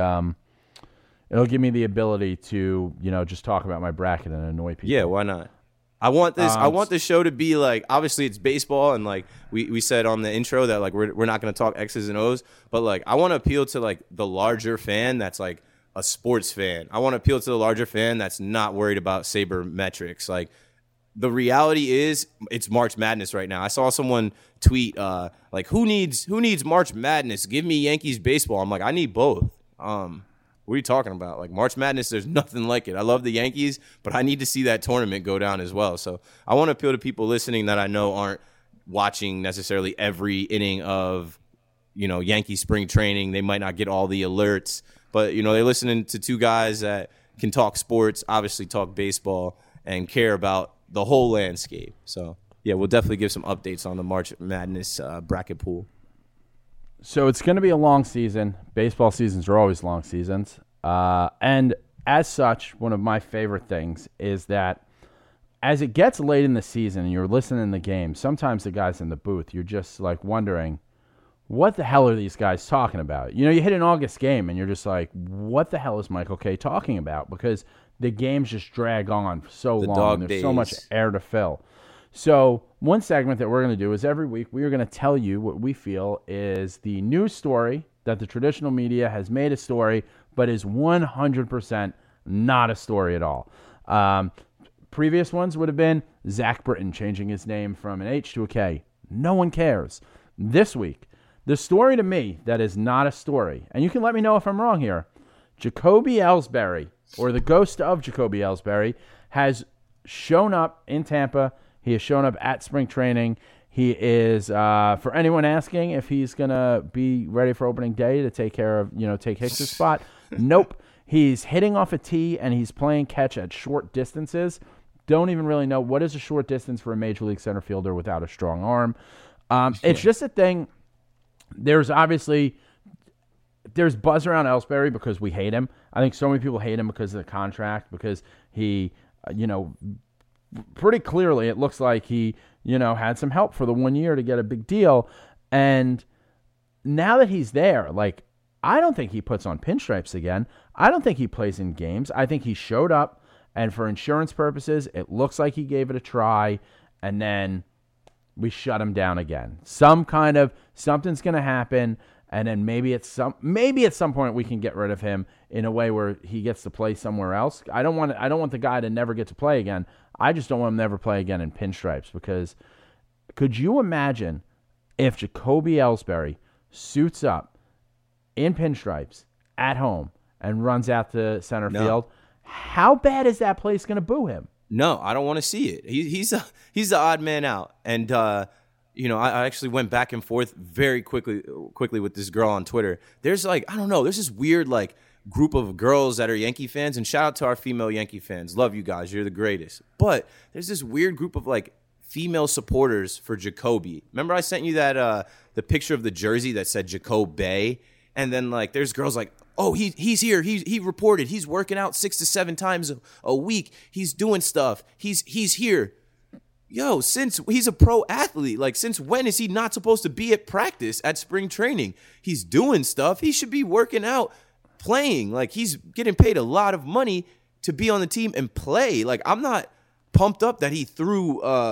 ability to, just talk about my bracket and annoy people. Yeah, why not? I want this show to be like, obviously it's baseball, and like we said on the intro that like we're not going to talk X's and O's, but like I want to appeal to like the larger fan that's like a sports fan. I want to appeal to the larger fan that's not worried about sabermetrics. Like the reality is it's March Madness right now. I saw someone tweet like who needs March Madness? Give me Yankees baseball. I'm like, I need both. What are you talking about? Like March Madness, there's nothing like it. I love the Yankees, but I need to see that tournament go down as well. So I want to appeal to people listening that I know aren't watching necessarily every inning of, Yankee spring training. They might not get all the alerts, but, they're listening to 2 guys that can talk sports, obviously talk baseball, and care about the whole landscape. So, yeah, we'll definitely give some updates on the March Madness bracket pool. So it's going to be a long season. Baseball seasons are always long seasons. And as such, one of my favorite things is that as it gets late in the season and you're listening to the game, sometimes the guys in the booth, you're just like wondering, what the hell are these guys talking about? You hit an August game and you're just like, what the hell is Michael Kay talking about? Because the games just drag on for so long. There's so much air to fill. So one segment that we're going to do is every week we are going to tell you what we feel is the news story that the traditional media has made a story, but is 100% not a story at all. Previous ones would have been Zach Britton changing his name from an H to a K. No one cares. This week, the story to me that is not a story, and you can let me know if I'm wrong here, Jacoby Ellsbury, or the ghost of Jacoby Ellsbury, has shown up in Tampa. He has shown up at spring training. He is, for anyone asking if he's going to be ready for opening day to take care of, take Hicks's spot. Nope. He's hitting off a tee and he's playing catch at short distances. Don't even really know what is a short distance for a major league center fielder without a strong arm. It's just a thing. There's buzz around Ellsbury because we hate him. I think so many people hate him because of the contract, because he, pretty clearly, it looks like he, had some help for the 1 year to get a big deal. And now that he's there, like, I don't think he puts on pinstripes again. I don't think he plays in games. I think he showed up, and for insurance purposes, it looks like he gave it a try, and then we shut him down again. Something's going to happen, and then maybe at some point we can get rid of him in a way where he gets to play somewhere else. I don't want the guy to never get to play again. I just don't want him to never play again in pinstripes, because could you imagine if Jacoby Ellsbury suits up in pinstripes at home and runs out to center field? How bad is that place going to boo him? No, I don't want to see it. He's the odd man out. And, I actually went back and forth very quickly with this girl on Twitter. There's there's this weird group of girls that are Yankee fans, and shout out to our female Yankee fans. Love you guys. You're the greatest. But there's this weird group of female supporters for Jacoby. Remember I sent you that the picture of the jersey that said Jacoby? And then there's girls oh, he's here. He reported. He's working out 6 to 7 times a week. He's doing stuff. He's here. Yo, since he's a pro athlete, since when is he not supposed to be at practice at spring training? He's doing stuff. He should be working out, playing. He's getting paid a lot of money to be on the team and play. I'm not pumped up that he threw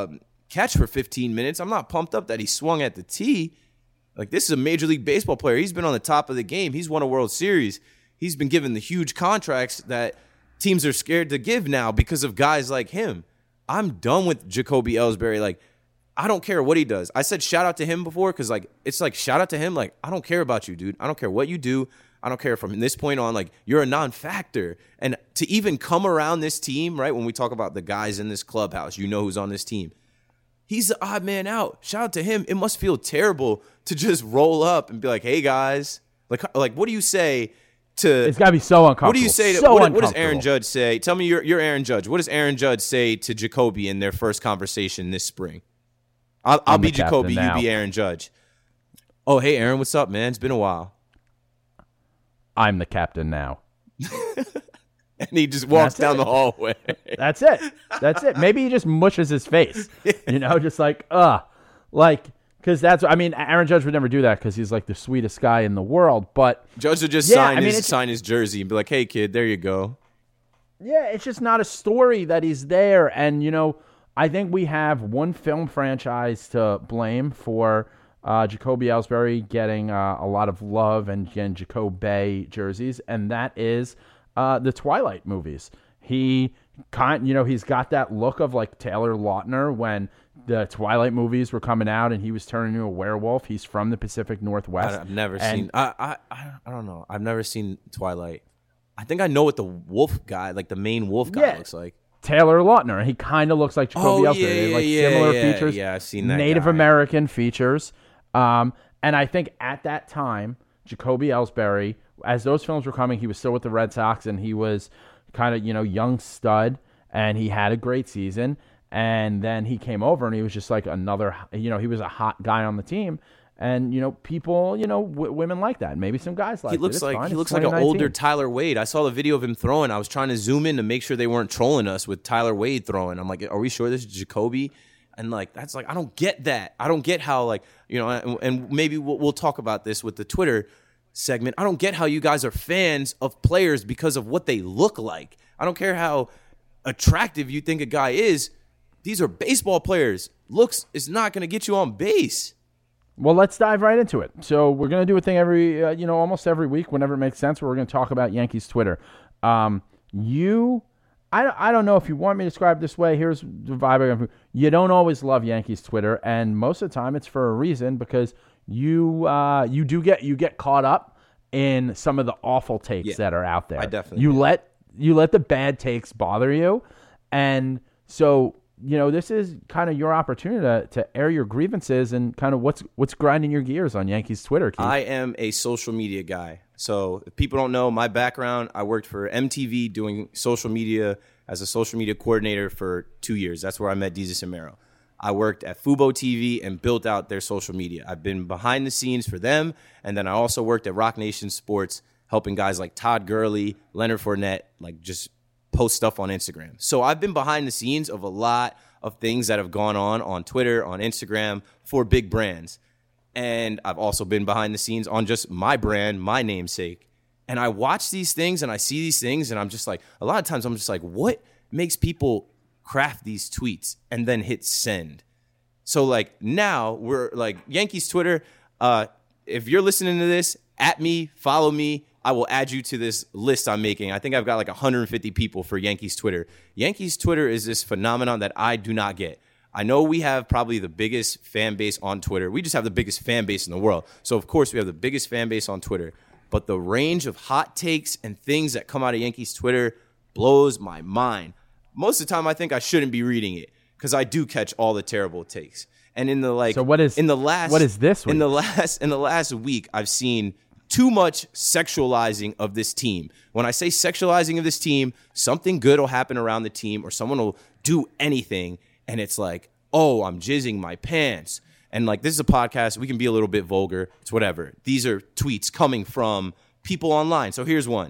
catch for 15 minutes. I'm not pumped up that he swung at the tee. Like, this is a Major League Baseball player. He's been on the top of the game. He's won a World Series. He's been given the huge contracts that teams are scared to give now because of guys like him. I'm done with Jacoby Ellsbury. Like, I don't care what he does. I said shout out to him before because, like, it's like shout out to him. Like, I don't care about you, dude. I don't care what you do. I don't care from this point on. Like, you're a non-factor. And to even come around this team, right, when we talk about the guys in this clubhouse, you know who's on this team. He's the odd man out. Shout out to him. It must feel terrible to just roll up and be like, hey, guys. Like what do you say to... It's got to be so uncomfortable. What do you say to... What does Aaron Judge say? Tell me you're Aaron Judge. What does Aaron Judge say to Jacoby in their first conversation this spring? I'll be Jacoby. You be Aaron Judge. Oh, hey, Aaron, what's up, man? It's been a while. I'm the captain now. And he just walks down the hallway. That's it. Maybe he just mushes his face. Just like, because Aaron Judge would never do that because he's like the sweetest guy in the world. But Judge would just sign his jersey and be like, hey, kid, there you go. Yeah, it's just not a story that he's there. And, I think we have one film franchise to blame for Jacoby Ellsbury getting a lot of love and Jacoby jerseys, and that is the Twilight movies. He's got that look of like Taylor Lautner when the Twilight movies were coming out and he was turning into a werewolf. He's from the Pacific Northwest. I've never seen. I don't know. I've never seen Twilight. I think I know what the wolf guy, like the main wolf guy, looks like. Taylor Lautner. He kind of looks like Jacoby Ellsbury. Similar features. Yeah, I've seen that. Native American features. And I think at that time, Jacoby Ellsbury, as those films were coming, he was still with the Red Sox, and he was kind of, young stud, and he had a great season. And then he came over, and he was just like another, he was a hot guy on the team. And, people, women like that. Maybe some guys like it. He looks like an older Tyler Wade. I saw the video of him throwing. I was trying to zoom in to make sure they weren't trolling us with Tyler Wade throwing. I'm like, are we sure this is Jacoby? And, like, that's like, I don't get that. I don't get how, like, and maybe we'll talk about this with the Twitter segment. I don't get how you guys are fans of players because of what they look like. I don't care how attractive you think a guy is. These are baseball players. Looks is not going to get you on base. Well, let's dive right into it. So we're going to do a thing every, almost every week whenever it makes sense, where we're going to talk about Yankees Twitter. I don't know if you want me to describe it this way. Here's the vibe. You don't always love Yankees Twitter, and most of the time it's for a reason, because you get caught up in some of the awful takes that are out there. I definitely you let the bad takes bother you, and so this is kind of your opportunity to air your grievances and kind of what's grinding your gears on Yankees Twitter, Keith. I am a social media guy. So if people don't know my background, I worked for MTV doing social media as a social media coordinator for 2 years. That's where I met Deezus and Mero. I worked at Fubo TV and built out their social media. I've been behind the scenes for them, and then I also worked at Rock Nation Sports, helping guys like Todd Gurley, Leonard Fournette, like just post stuff on Instagram. So I've been behind the scenes of a lot of things that have gone on Twitter, on Instagram for big brands. And I've also been behind the scenes on just my brand, my namesake. And I watch these things and I see these things and I'm just like, a lot of times I'm just like, what makes people craft these tweets and then hit send? So like now we're like Yankees Twitter. If you're listening to this, at me, follow me. I will add you to this list I'm making. I think I've got like 150 people for Yankees Twitter. Yankees Twitter is this phenomenon that I do not get. I know we have probably the biggest fan base on Twitter. We just have the biggest fan base in the world. So, of course, we have the biggest fan base on Twitter. But the range of hot takes and things that come out of Yankees Twitter blows my mind. Most of the time, I think I shouldn't be reading it because I do catch all the terrible takes. And in the what is this week? In the last week, I've seen too much sexualizing of this team. When I say sexualizing of this team, something good will happen around the team or someone will do anything. And it's like, oh, I'm jizzing my pants. And like, this is a podcast. We can be a little bit vulgar. It's whatever. These are tweets coming from people online. So here's one.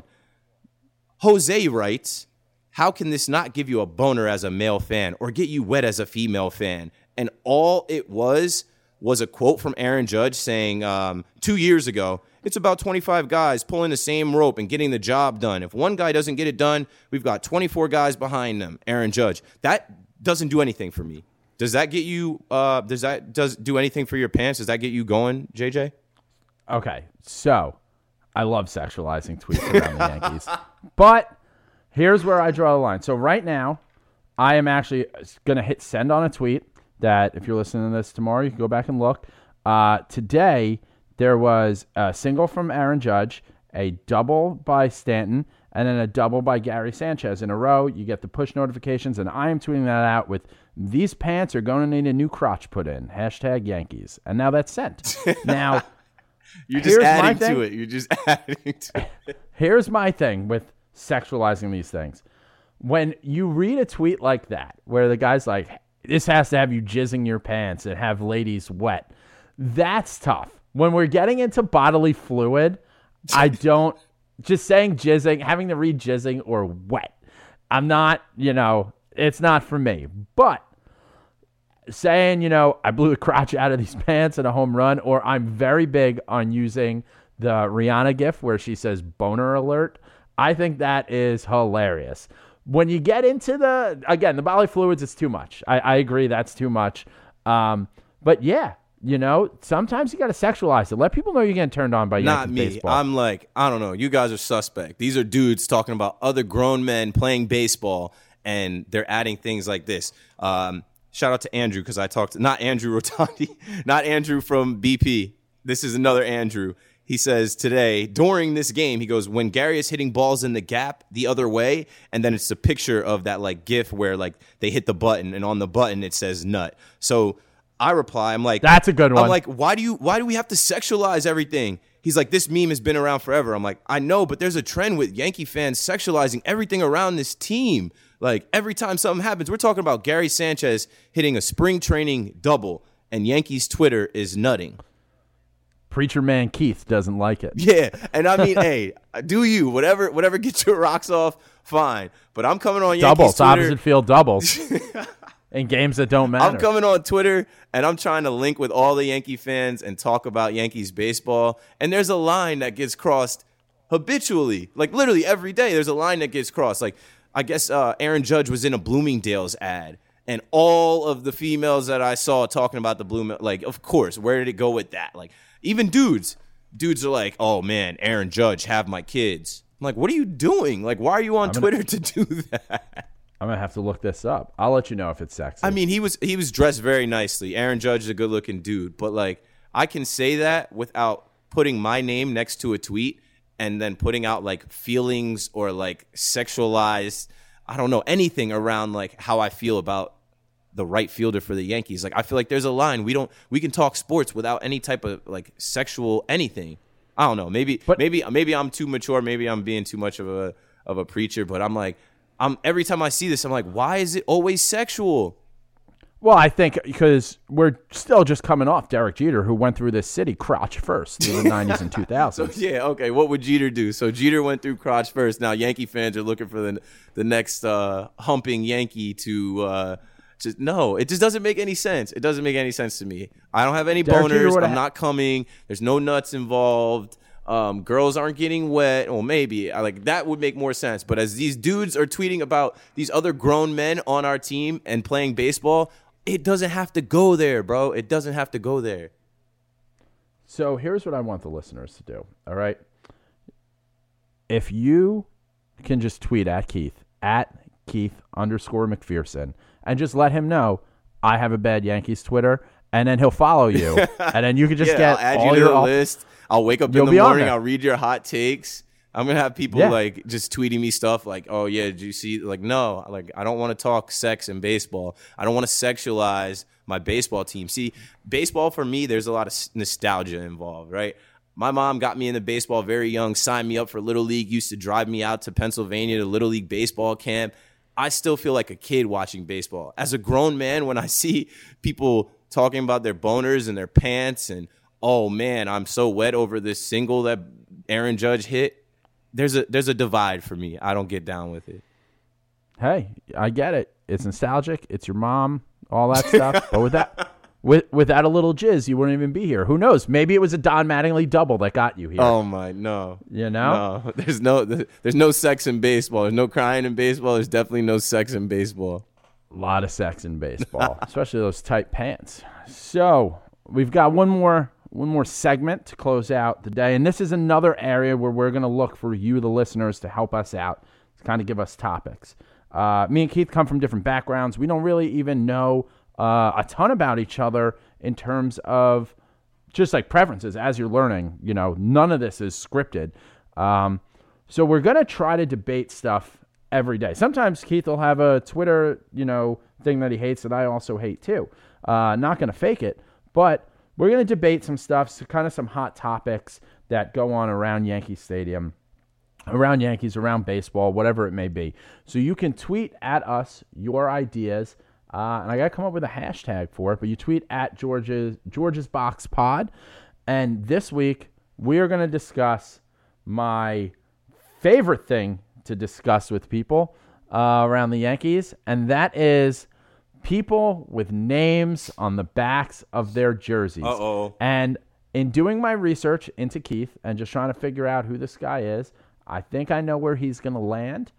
Jose writes, how can this not give you a boner as a male fan or get you wet as a female fan? And all it was a quote from Aaron Judge saying 2 years ago, it's about 25 guys pulling the same rope and getting the job done. If one guy doesn't get it done, we've got 24 guys behind them. Aaron Judge. That doesn't do anything for me. Does that get you? Does do anything for your pants? Does that get you going, JJ? Okay, so I love sexualizing tweets around the Yankees, but here's where I draw the line. So right now, I am actually going to hit send on a tweet that if you're listening to this tomorrow, you can go back and look. Today, there was a single from Aaron Judge, a double by Stanton, and then a double by Gary Sanchez in a row. You get the push notifications, and I am tweeting that out with, these pants are going to need a new crotch put in. # Yankees. And now that's sent. Now, you're just adding to it. You're just adding to it. Here's my thing with sexualizing these things. When you read a tweet like that, where the guy's like, this has to have you jizzing your pants and have ladies wet, that's tough. When we're getting into bodily fluid, I don't, just saying jizzing, having to read jizzing or wet, I'm not, it's not for me. But saying, I blew the crotch out of these pants in a home run, or I'm very big on using the Rihanna gif where she says boner alert, I think that is hilarious. When you get into the bodily fluids, it's too much. I agree that's too much. But yeah, sometimes you got to sexualize it. Let people know you're getting turned on by Yankees baseball. I'm like, I don't know. You guys are suspect. These are dudes talking about other grown men playing baseball, and they're adding things like this. Shout out to Andrew, because I talked, not Andrew Rotondi, not Andrew from BP. This is another Andrew. He says today, during this game, he goes, when Gary is hitting balls in the gap the other way, and then it's a picture of that like GIF where like they hit the button, and on the button it says nut. So I reply, I'm like, that's a good one. I'm like, why do we have to sexualize everything? He's like, this meme has been around forever. I'm like, I know, but there's a trend with Yankee fans sexualizing everything around this team. Like every time something happens, we're talking about Gary Sanchez hitting a spring training double, and Yankees Twitter is nutting. Preacher man Keith doesn't like it. Yeah, and I mean, hey, do you whatever gets your rocks off, fine. But I'm coming on Yankees Twitter. Opposite field doubles in games that don't matter. I'm coming on Twitter and I'm trying to link with all the Yankee fans and talk about Yankees baseball. And there's a line that gets crossed habitually, like literally every day. There's a line that gets crossed. Like I guess Aaron Judge was in a Bloomingdale's ad. And all of the females that I saw talking about the Bloomingdale's, like, of course, where did it go with that? Like, even dudes are like, oh, man, Aaron Judge, have my kids. I'm like, what are you doing? Like, why are you on Twitter to do that? I'm going to have to look this up. I'll let you know if it's sexy. I mean, he was dressed very nicely. Aaron Judge is a good-looking dude. But, like, I can say that without putting my name next to a tweet and then putting out, like, feelings or, like, sexualized, I don't know, anything around, like, how I feel about the right fielder for the Yankees. Like, I feel like there's a line. We can talk sports without any type of like sexual anything. I don't know. Maybe I'm too mature. Maybe I'm being too much of a preacher. But I'm like, every time I see this, I'm like, why is it always sexual? Well, I think because we're still just coming off Derek Jeter, who went through this city crotch first through the 90s and 2000s. So, yeah, okay. What would Jeter do? So Jeter went through crotch first. Now Yankee fans are looking for the next humping Yankee to no, it just doesn't make any sense. It doesn't make any sense to me. I don't have any boners. I'm not coming. There's no nuts involved. Girls aren't getting wet. Well, maybe like that would make more sense. But as these dudes are tweeting about these other grown men on our team and playing baseball, it doesn't have to go there, bro. It doesn't have to go there. So here's what I want the listeners to do. All right. If you can just tweet at Keith_McPherson, and just let him know I have a bad Yankees Twitter, and then he'll follow you, and then you can just get I'll add all you your to the list. I'll wake up in the morning. I'll read your hot takes. I'm gonna have people like just tweeting me stuff like, "Oh yeah, did you see?" Like, no, like I don't want to talk sex and baseball. I don't want to sexualize my baseball team. See, baseball for me, there's a lot of nostalgia involved, right? My mom got me into baseball very young, signed me up for Little League, used to drive me out to Pennsylvania to Little League baseball camp. I still feel like a kid watching baseball. As a grown man, when I see people talking about their boners and their pants and, oh, man, I'm so wet over this single that Aaron Judge hit, there's a divide for me. I don't get down with it. Hey, I get it. It's nostalgic. It's your mom, all that stuff. But without a little jizz, you wouldn't even be here. Who knows? Maybe it was a Don Mattingly double that got you here. Oh my, no. You know? No. There's no sex in baseball. There's no crying in baseball. There's definitely no sex in baseball. A lot of sex in baseball, especially those tight pants. So we've got one more segment to close out the day, and this is another area where we're going to look for you, the listeners, to help us out, to kind of give us topics. Me and Keith come from different backgrounds. We don't really even know a ton about each other in terms of just like preferences. As you're learning, none of this is scripted. So we're going to try to debate stuff every day. Sometimes Keith will have a Twitter, thing that he hates that I also hate too. Not going to fake it, but we're going to debate some stuff, so kind of some hot topics that go on around Yankee Stadium, around Yankees, around baseball, whatever it may be. So you can tweet at us your ideas, and I got to come up with a hashtag for it, but you tweet at George's Box Pod. And this week, we are going to discuss my favorite thing to discuss with people around the Yankees, and that is people with names on the backs of their jerseys. Uh-oh. And in doing my research into Keith and just trying to figure out who this guy is, I think I know where he's going to land.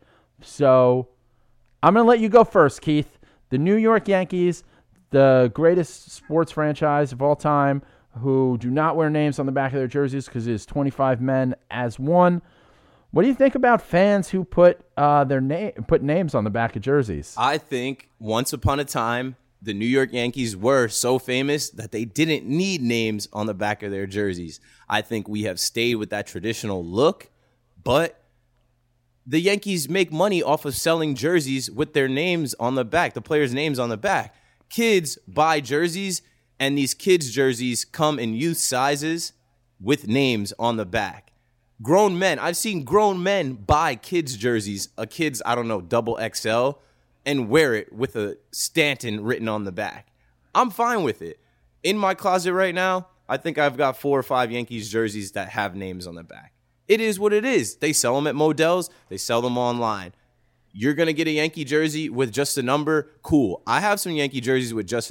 So I'm going to let you go first, Keith. The New York Yankees, the greatest sports franchise of all time, who do not wear names on the back of their jerseys because it is 25 men as one. What do you think about fans who put names on the back of jerseys? I think once upon a time, the New York Yankees were so famous that they didn't need names on the back of their jerseys. I think we have stayed with that traditional look, but the Yankees make money off of selling jerseys with their names on the back, the players' names on the back. Kids buy jerseys, and these kids' jerseys come in youth sizes with names on the back. Grown men, I've seen grown men buy kids' jerseys, a kid's, double XL, and wear it with a Stanton written on the back. I'm fine with it. In my closet right now, I think I've got 4 or 5 Yankees jerseys that have names on the back. It is what it is. They sell them at Modell's. They sell them online. You're going to get a Yankee jersey with just a number? Cool. I have some Yankee jerseys with just a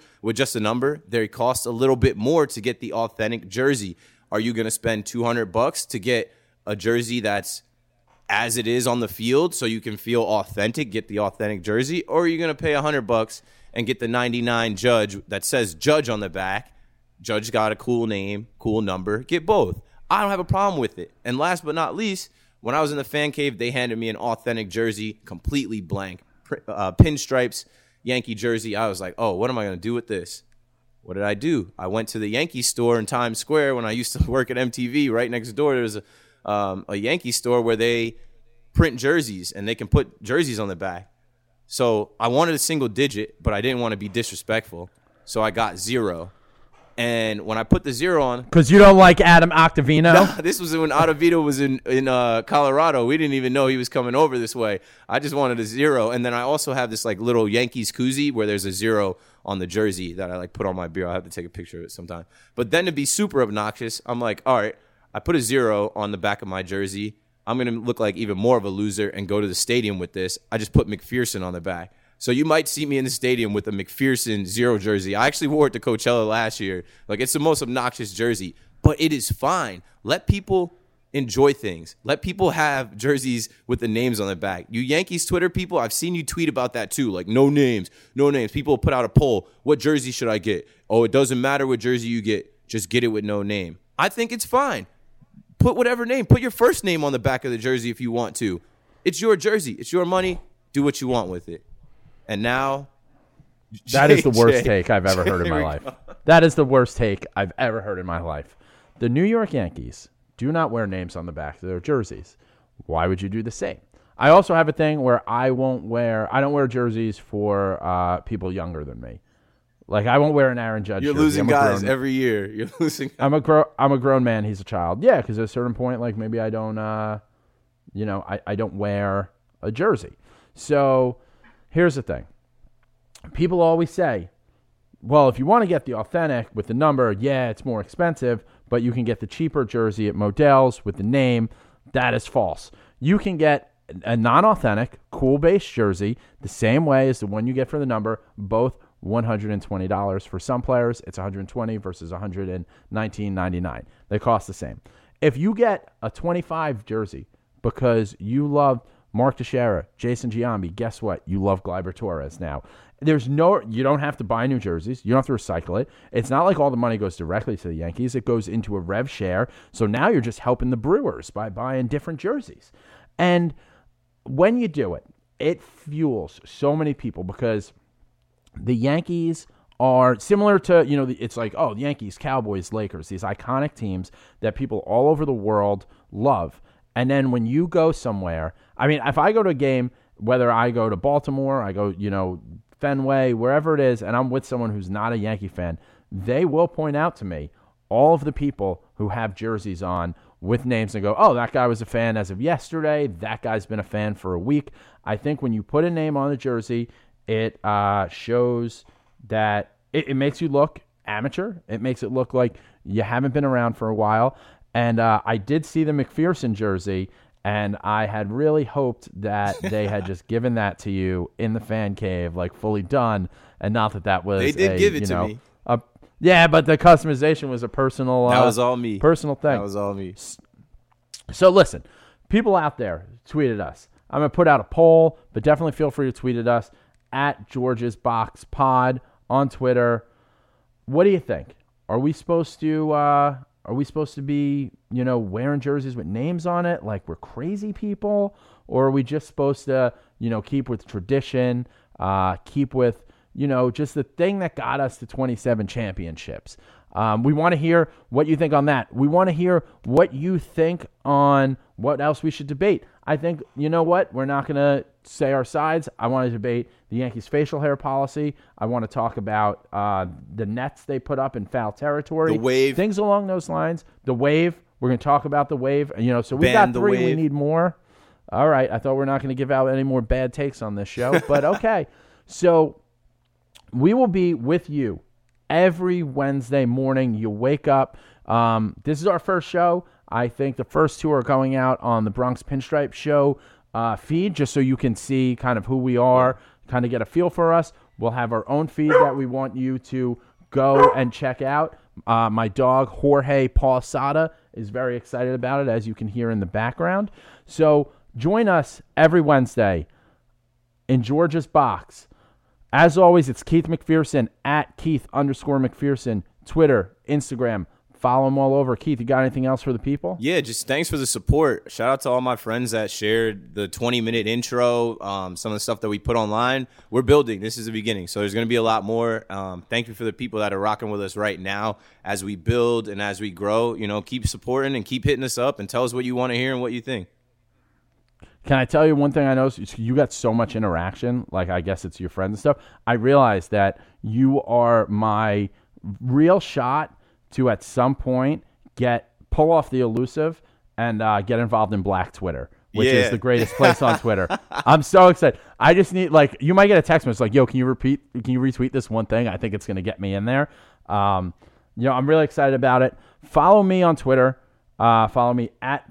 number. They cost a little bit more to get the authentic jersey. Are you going to spend $200 to get a jersey that's as it is on the field so you can feel authentic, get the authentic jersey? Or are you going to pay $100 and get the 99 Judge that says Judge on the back? Judge got a cool name, cool number. Get both. I don't have a problem with it. And last but not least, when I was in the fan cave, they handed me an authentic jersey, completely blank, pinstripes, Yankee jersey. I was like, oh, what am I going to do with this? What did I do? I went to the Yankee store in Times Square when I used to work at MTV. Right next door, there's a Yankee store where they print jerseys, and they can put jerseys on the back. So I wanted a single digit, but I didn't want to be disrespectful. So I got 0. And when I put the 0 on... Because you don't like Adam Octavino? No, this was when Ottavino was in Colorado. We didn't even know he was coming over this way. I just wanted a 0. And then I also have this little Yankees koozie where there's a 0 on the jersey that I put on my beer. I'll have to take a picture of it sometime. But then to be super obnoxious, I'm like, all right, I put a 0 on the back of my jersey. I'm going to look like even more of a loser and go to the stadium with this. I just put McPherson on the back. So you might see me in the stadium with a McPherson 0 jersey. I actually wore it to Coachella last year. It's the most obnoxious jersey, but it is fine. Let people enjoy things. Let people have jerseys with the names on the back. You Yankees Twitter people, I've seen you tweet about that too. No names. People put out a poll. What jersey should I get? Oh, it doesn't matter what jersey you get. Just get it with no name. I think it's fine. Put whatever name. Put your first name on the back of the jersey if you want to. It's your jersey. It's your money. Do what you want with it. And now, that is the worst take I've ever heard in my life. That is the worst take I've ever heard in my life. The New York Yankees do not wear names on the back of their jerseys. Why would you do the same? I also have a thing where I don't wear jerseys for people younger than me. I won't wear an Aaron Judge You're jersey. losing guys every year. You're losing guys. I'm a grown man. He's a child. Yeah, because at a certain point, maybe I don't, I don't wear a jersey. So here's the thing. People always say, well, if you want to get the authentic with the number, yeah, it's more expensive, but you can get the cheaper jersey at Modell's with the name. That is false. You can get a non-authentic, cool base jersey the same way as the one you get for the number, both $120. For some players, it's $120 versus $119.99. They cost the same. If you get a 25 jersey because you love Mark Teixeira, Jason Giambi, guess what? You love Gleyber Torres now. You don't have to buy new jerseys. You don't have to recycle it. It's not like all the money goes directly to the Yankees. It goes into a rev share. So now you're just helping the Brewers by buying different jerseys. And when you do it, it fuels so many people because the Yankees are similar to, it's like, the Yankees, Cowboys, Lakers, these iconic teams that people all over the world love. And then when you go somewhere, if I go to a game, whether I go to Baltimore, I go, Fenway, wherever it is, and I'm with someone who's not a Yankee fan, they will point out to me all of the people who have jerseys on with names and go, oh, that guy was a fan as of yesterday. That guy's been a fan for a week. I think when you put a name on the jersey, it shows that it makes you look amateur. It makes it look like you haven't been around for a while. And I did see the McPherson jersey, and I had really hoped that they had just given that to you in the fan cave, like fully done, and not that was they did give it to me. Yeah, but the customization was a personal. That was all me. Personal thing. That was all me. So listen, people out there, tweeted us. I'm gonna put out a poll, but definitely feel free to tweet at us at George's Box Pod on Twitter. What do you think? Are we supposed to be, wearing jerseys with names on it like we're crazy people? Or are we just supposed to, keep with tradition, keep with, just the thing that got us to 27 championships? We want to hear what you think on that. We want to hear what you think on what else we should debate. I think, you know what? We're not going to say our sides. I want to debate the Yankees' facial hair policy. I want to talk about the nets they put up in foul territory. The wave. Things along those lines. The wave. We're going to talk about the wave. So we got 3. We need more. All right. I thought we're not going to give out any more bad takes on this show, but okay. So we will be with you every Wednesday morning. You wake up. This is our first show. I think the first 2 are going out on the Bronx Pinstripe Show feed, just so you can see kind of who we are, kind of get a feel for us. We'll have our own feed that we want you to go and check out. My dog, Jorge Pausada, is very excited about it, as you can hear in the background. So join us every Wednesday in George's Box. As always, it's Keith McPherson at Keith_McPherson, Twitter, Instagram. Follow them all over. Keith, you got anything else for the people? Yeah, just thanks for the support. Shout out to all my friends that shared the 20-minute intro, some of the stuff that we put online. We're building. This is the beginning, so there's going to be a lot more. Thank you for the people that are rocking with us right now as we build and as we grow. Keep supporting and keep hitting us up and tell us what you want to hear and what you think. Can I tell you one thing I noticed? You got so much interaction, like I guess it's your friends and stuff. I realized that you are my real shot to at some point pull off the elusive and get involved in Black Twitter, which is the greatest place on Twitter. I'm so excited. I just need, you might get a text message like, yo, can you retweet this one thing? I think it's going to get me in there. I'm really excited about it. Follow me on Twitter. Follow me at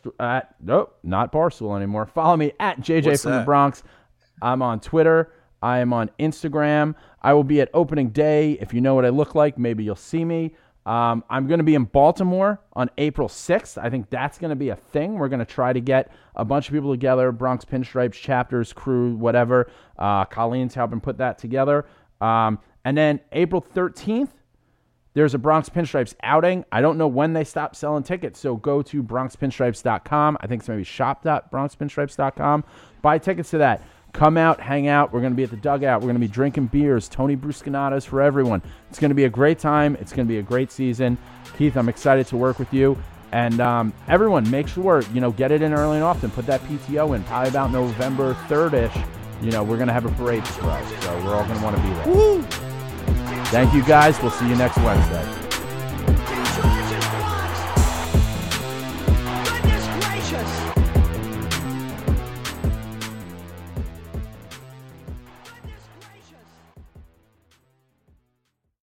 not Barstool anymore. Follow me at JJ from the Bronx. I'm on Twitter. I am on Instagram. I will be at opening day. If you know what I look like, maybe you'll see me. I'm going to be in Baltimore on April 6th. I think that's going to be a thing. We're going to try to get a bunch of people together, Bronx Pinstripes, chapters, crew, whatever. Colleen's helping put that together. And then April 13th, there's a Bronx Pinstripes outing. I don't know when they stop selling tickets, so go to BronxPinstripes.com. I think it's maybe shop.BronxPinstripes.com. Buy tickets to that. Come out, hang out. We're going to be at the dugout. We're going to be drinking beers. Tony Bruscanatos for everyone. It's going to be a great time. It's going to be a great season. Keith, I'm excited to work with you. And everyone, make sure, get it in early and often. Put that PTO in. Probably about November 3rd-ish. We're going to have a parade for us. So we're all going to want to be there. Woo! Thank you, guys. We'll see you next Wednesday.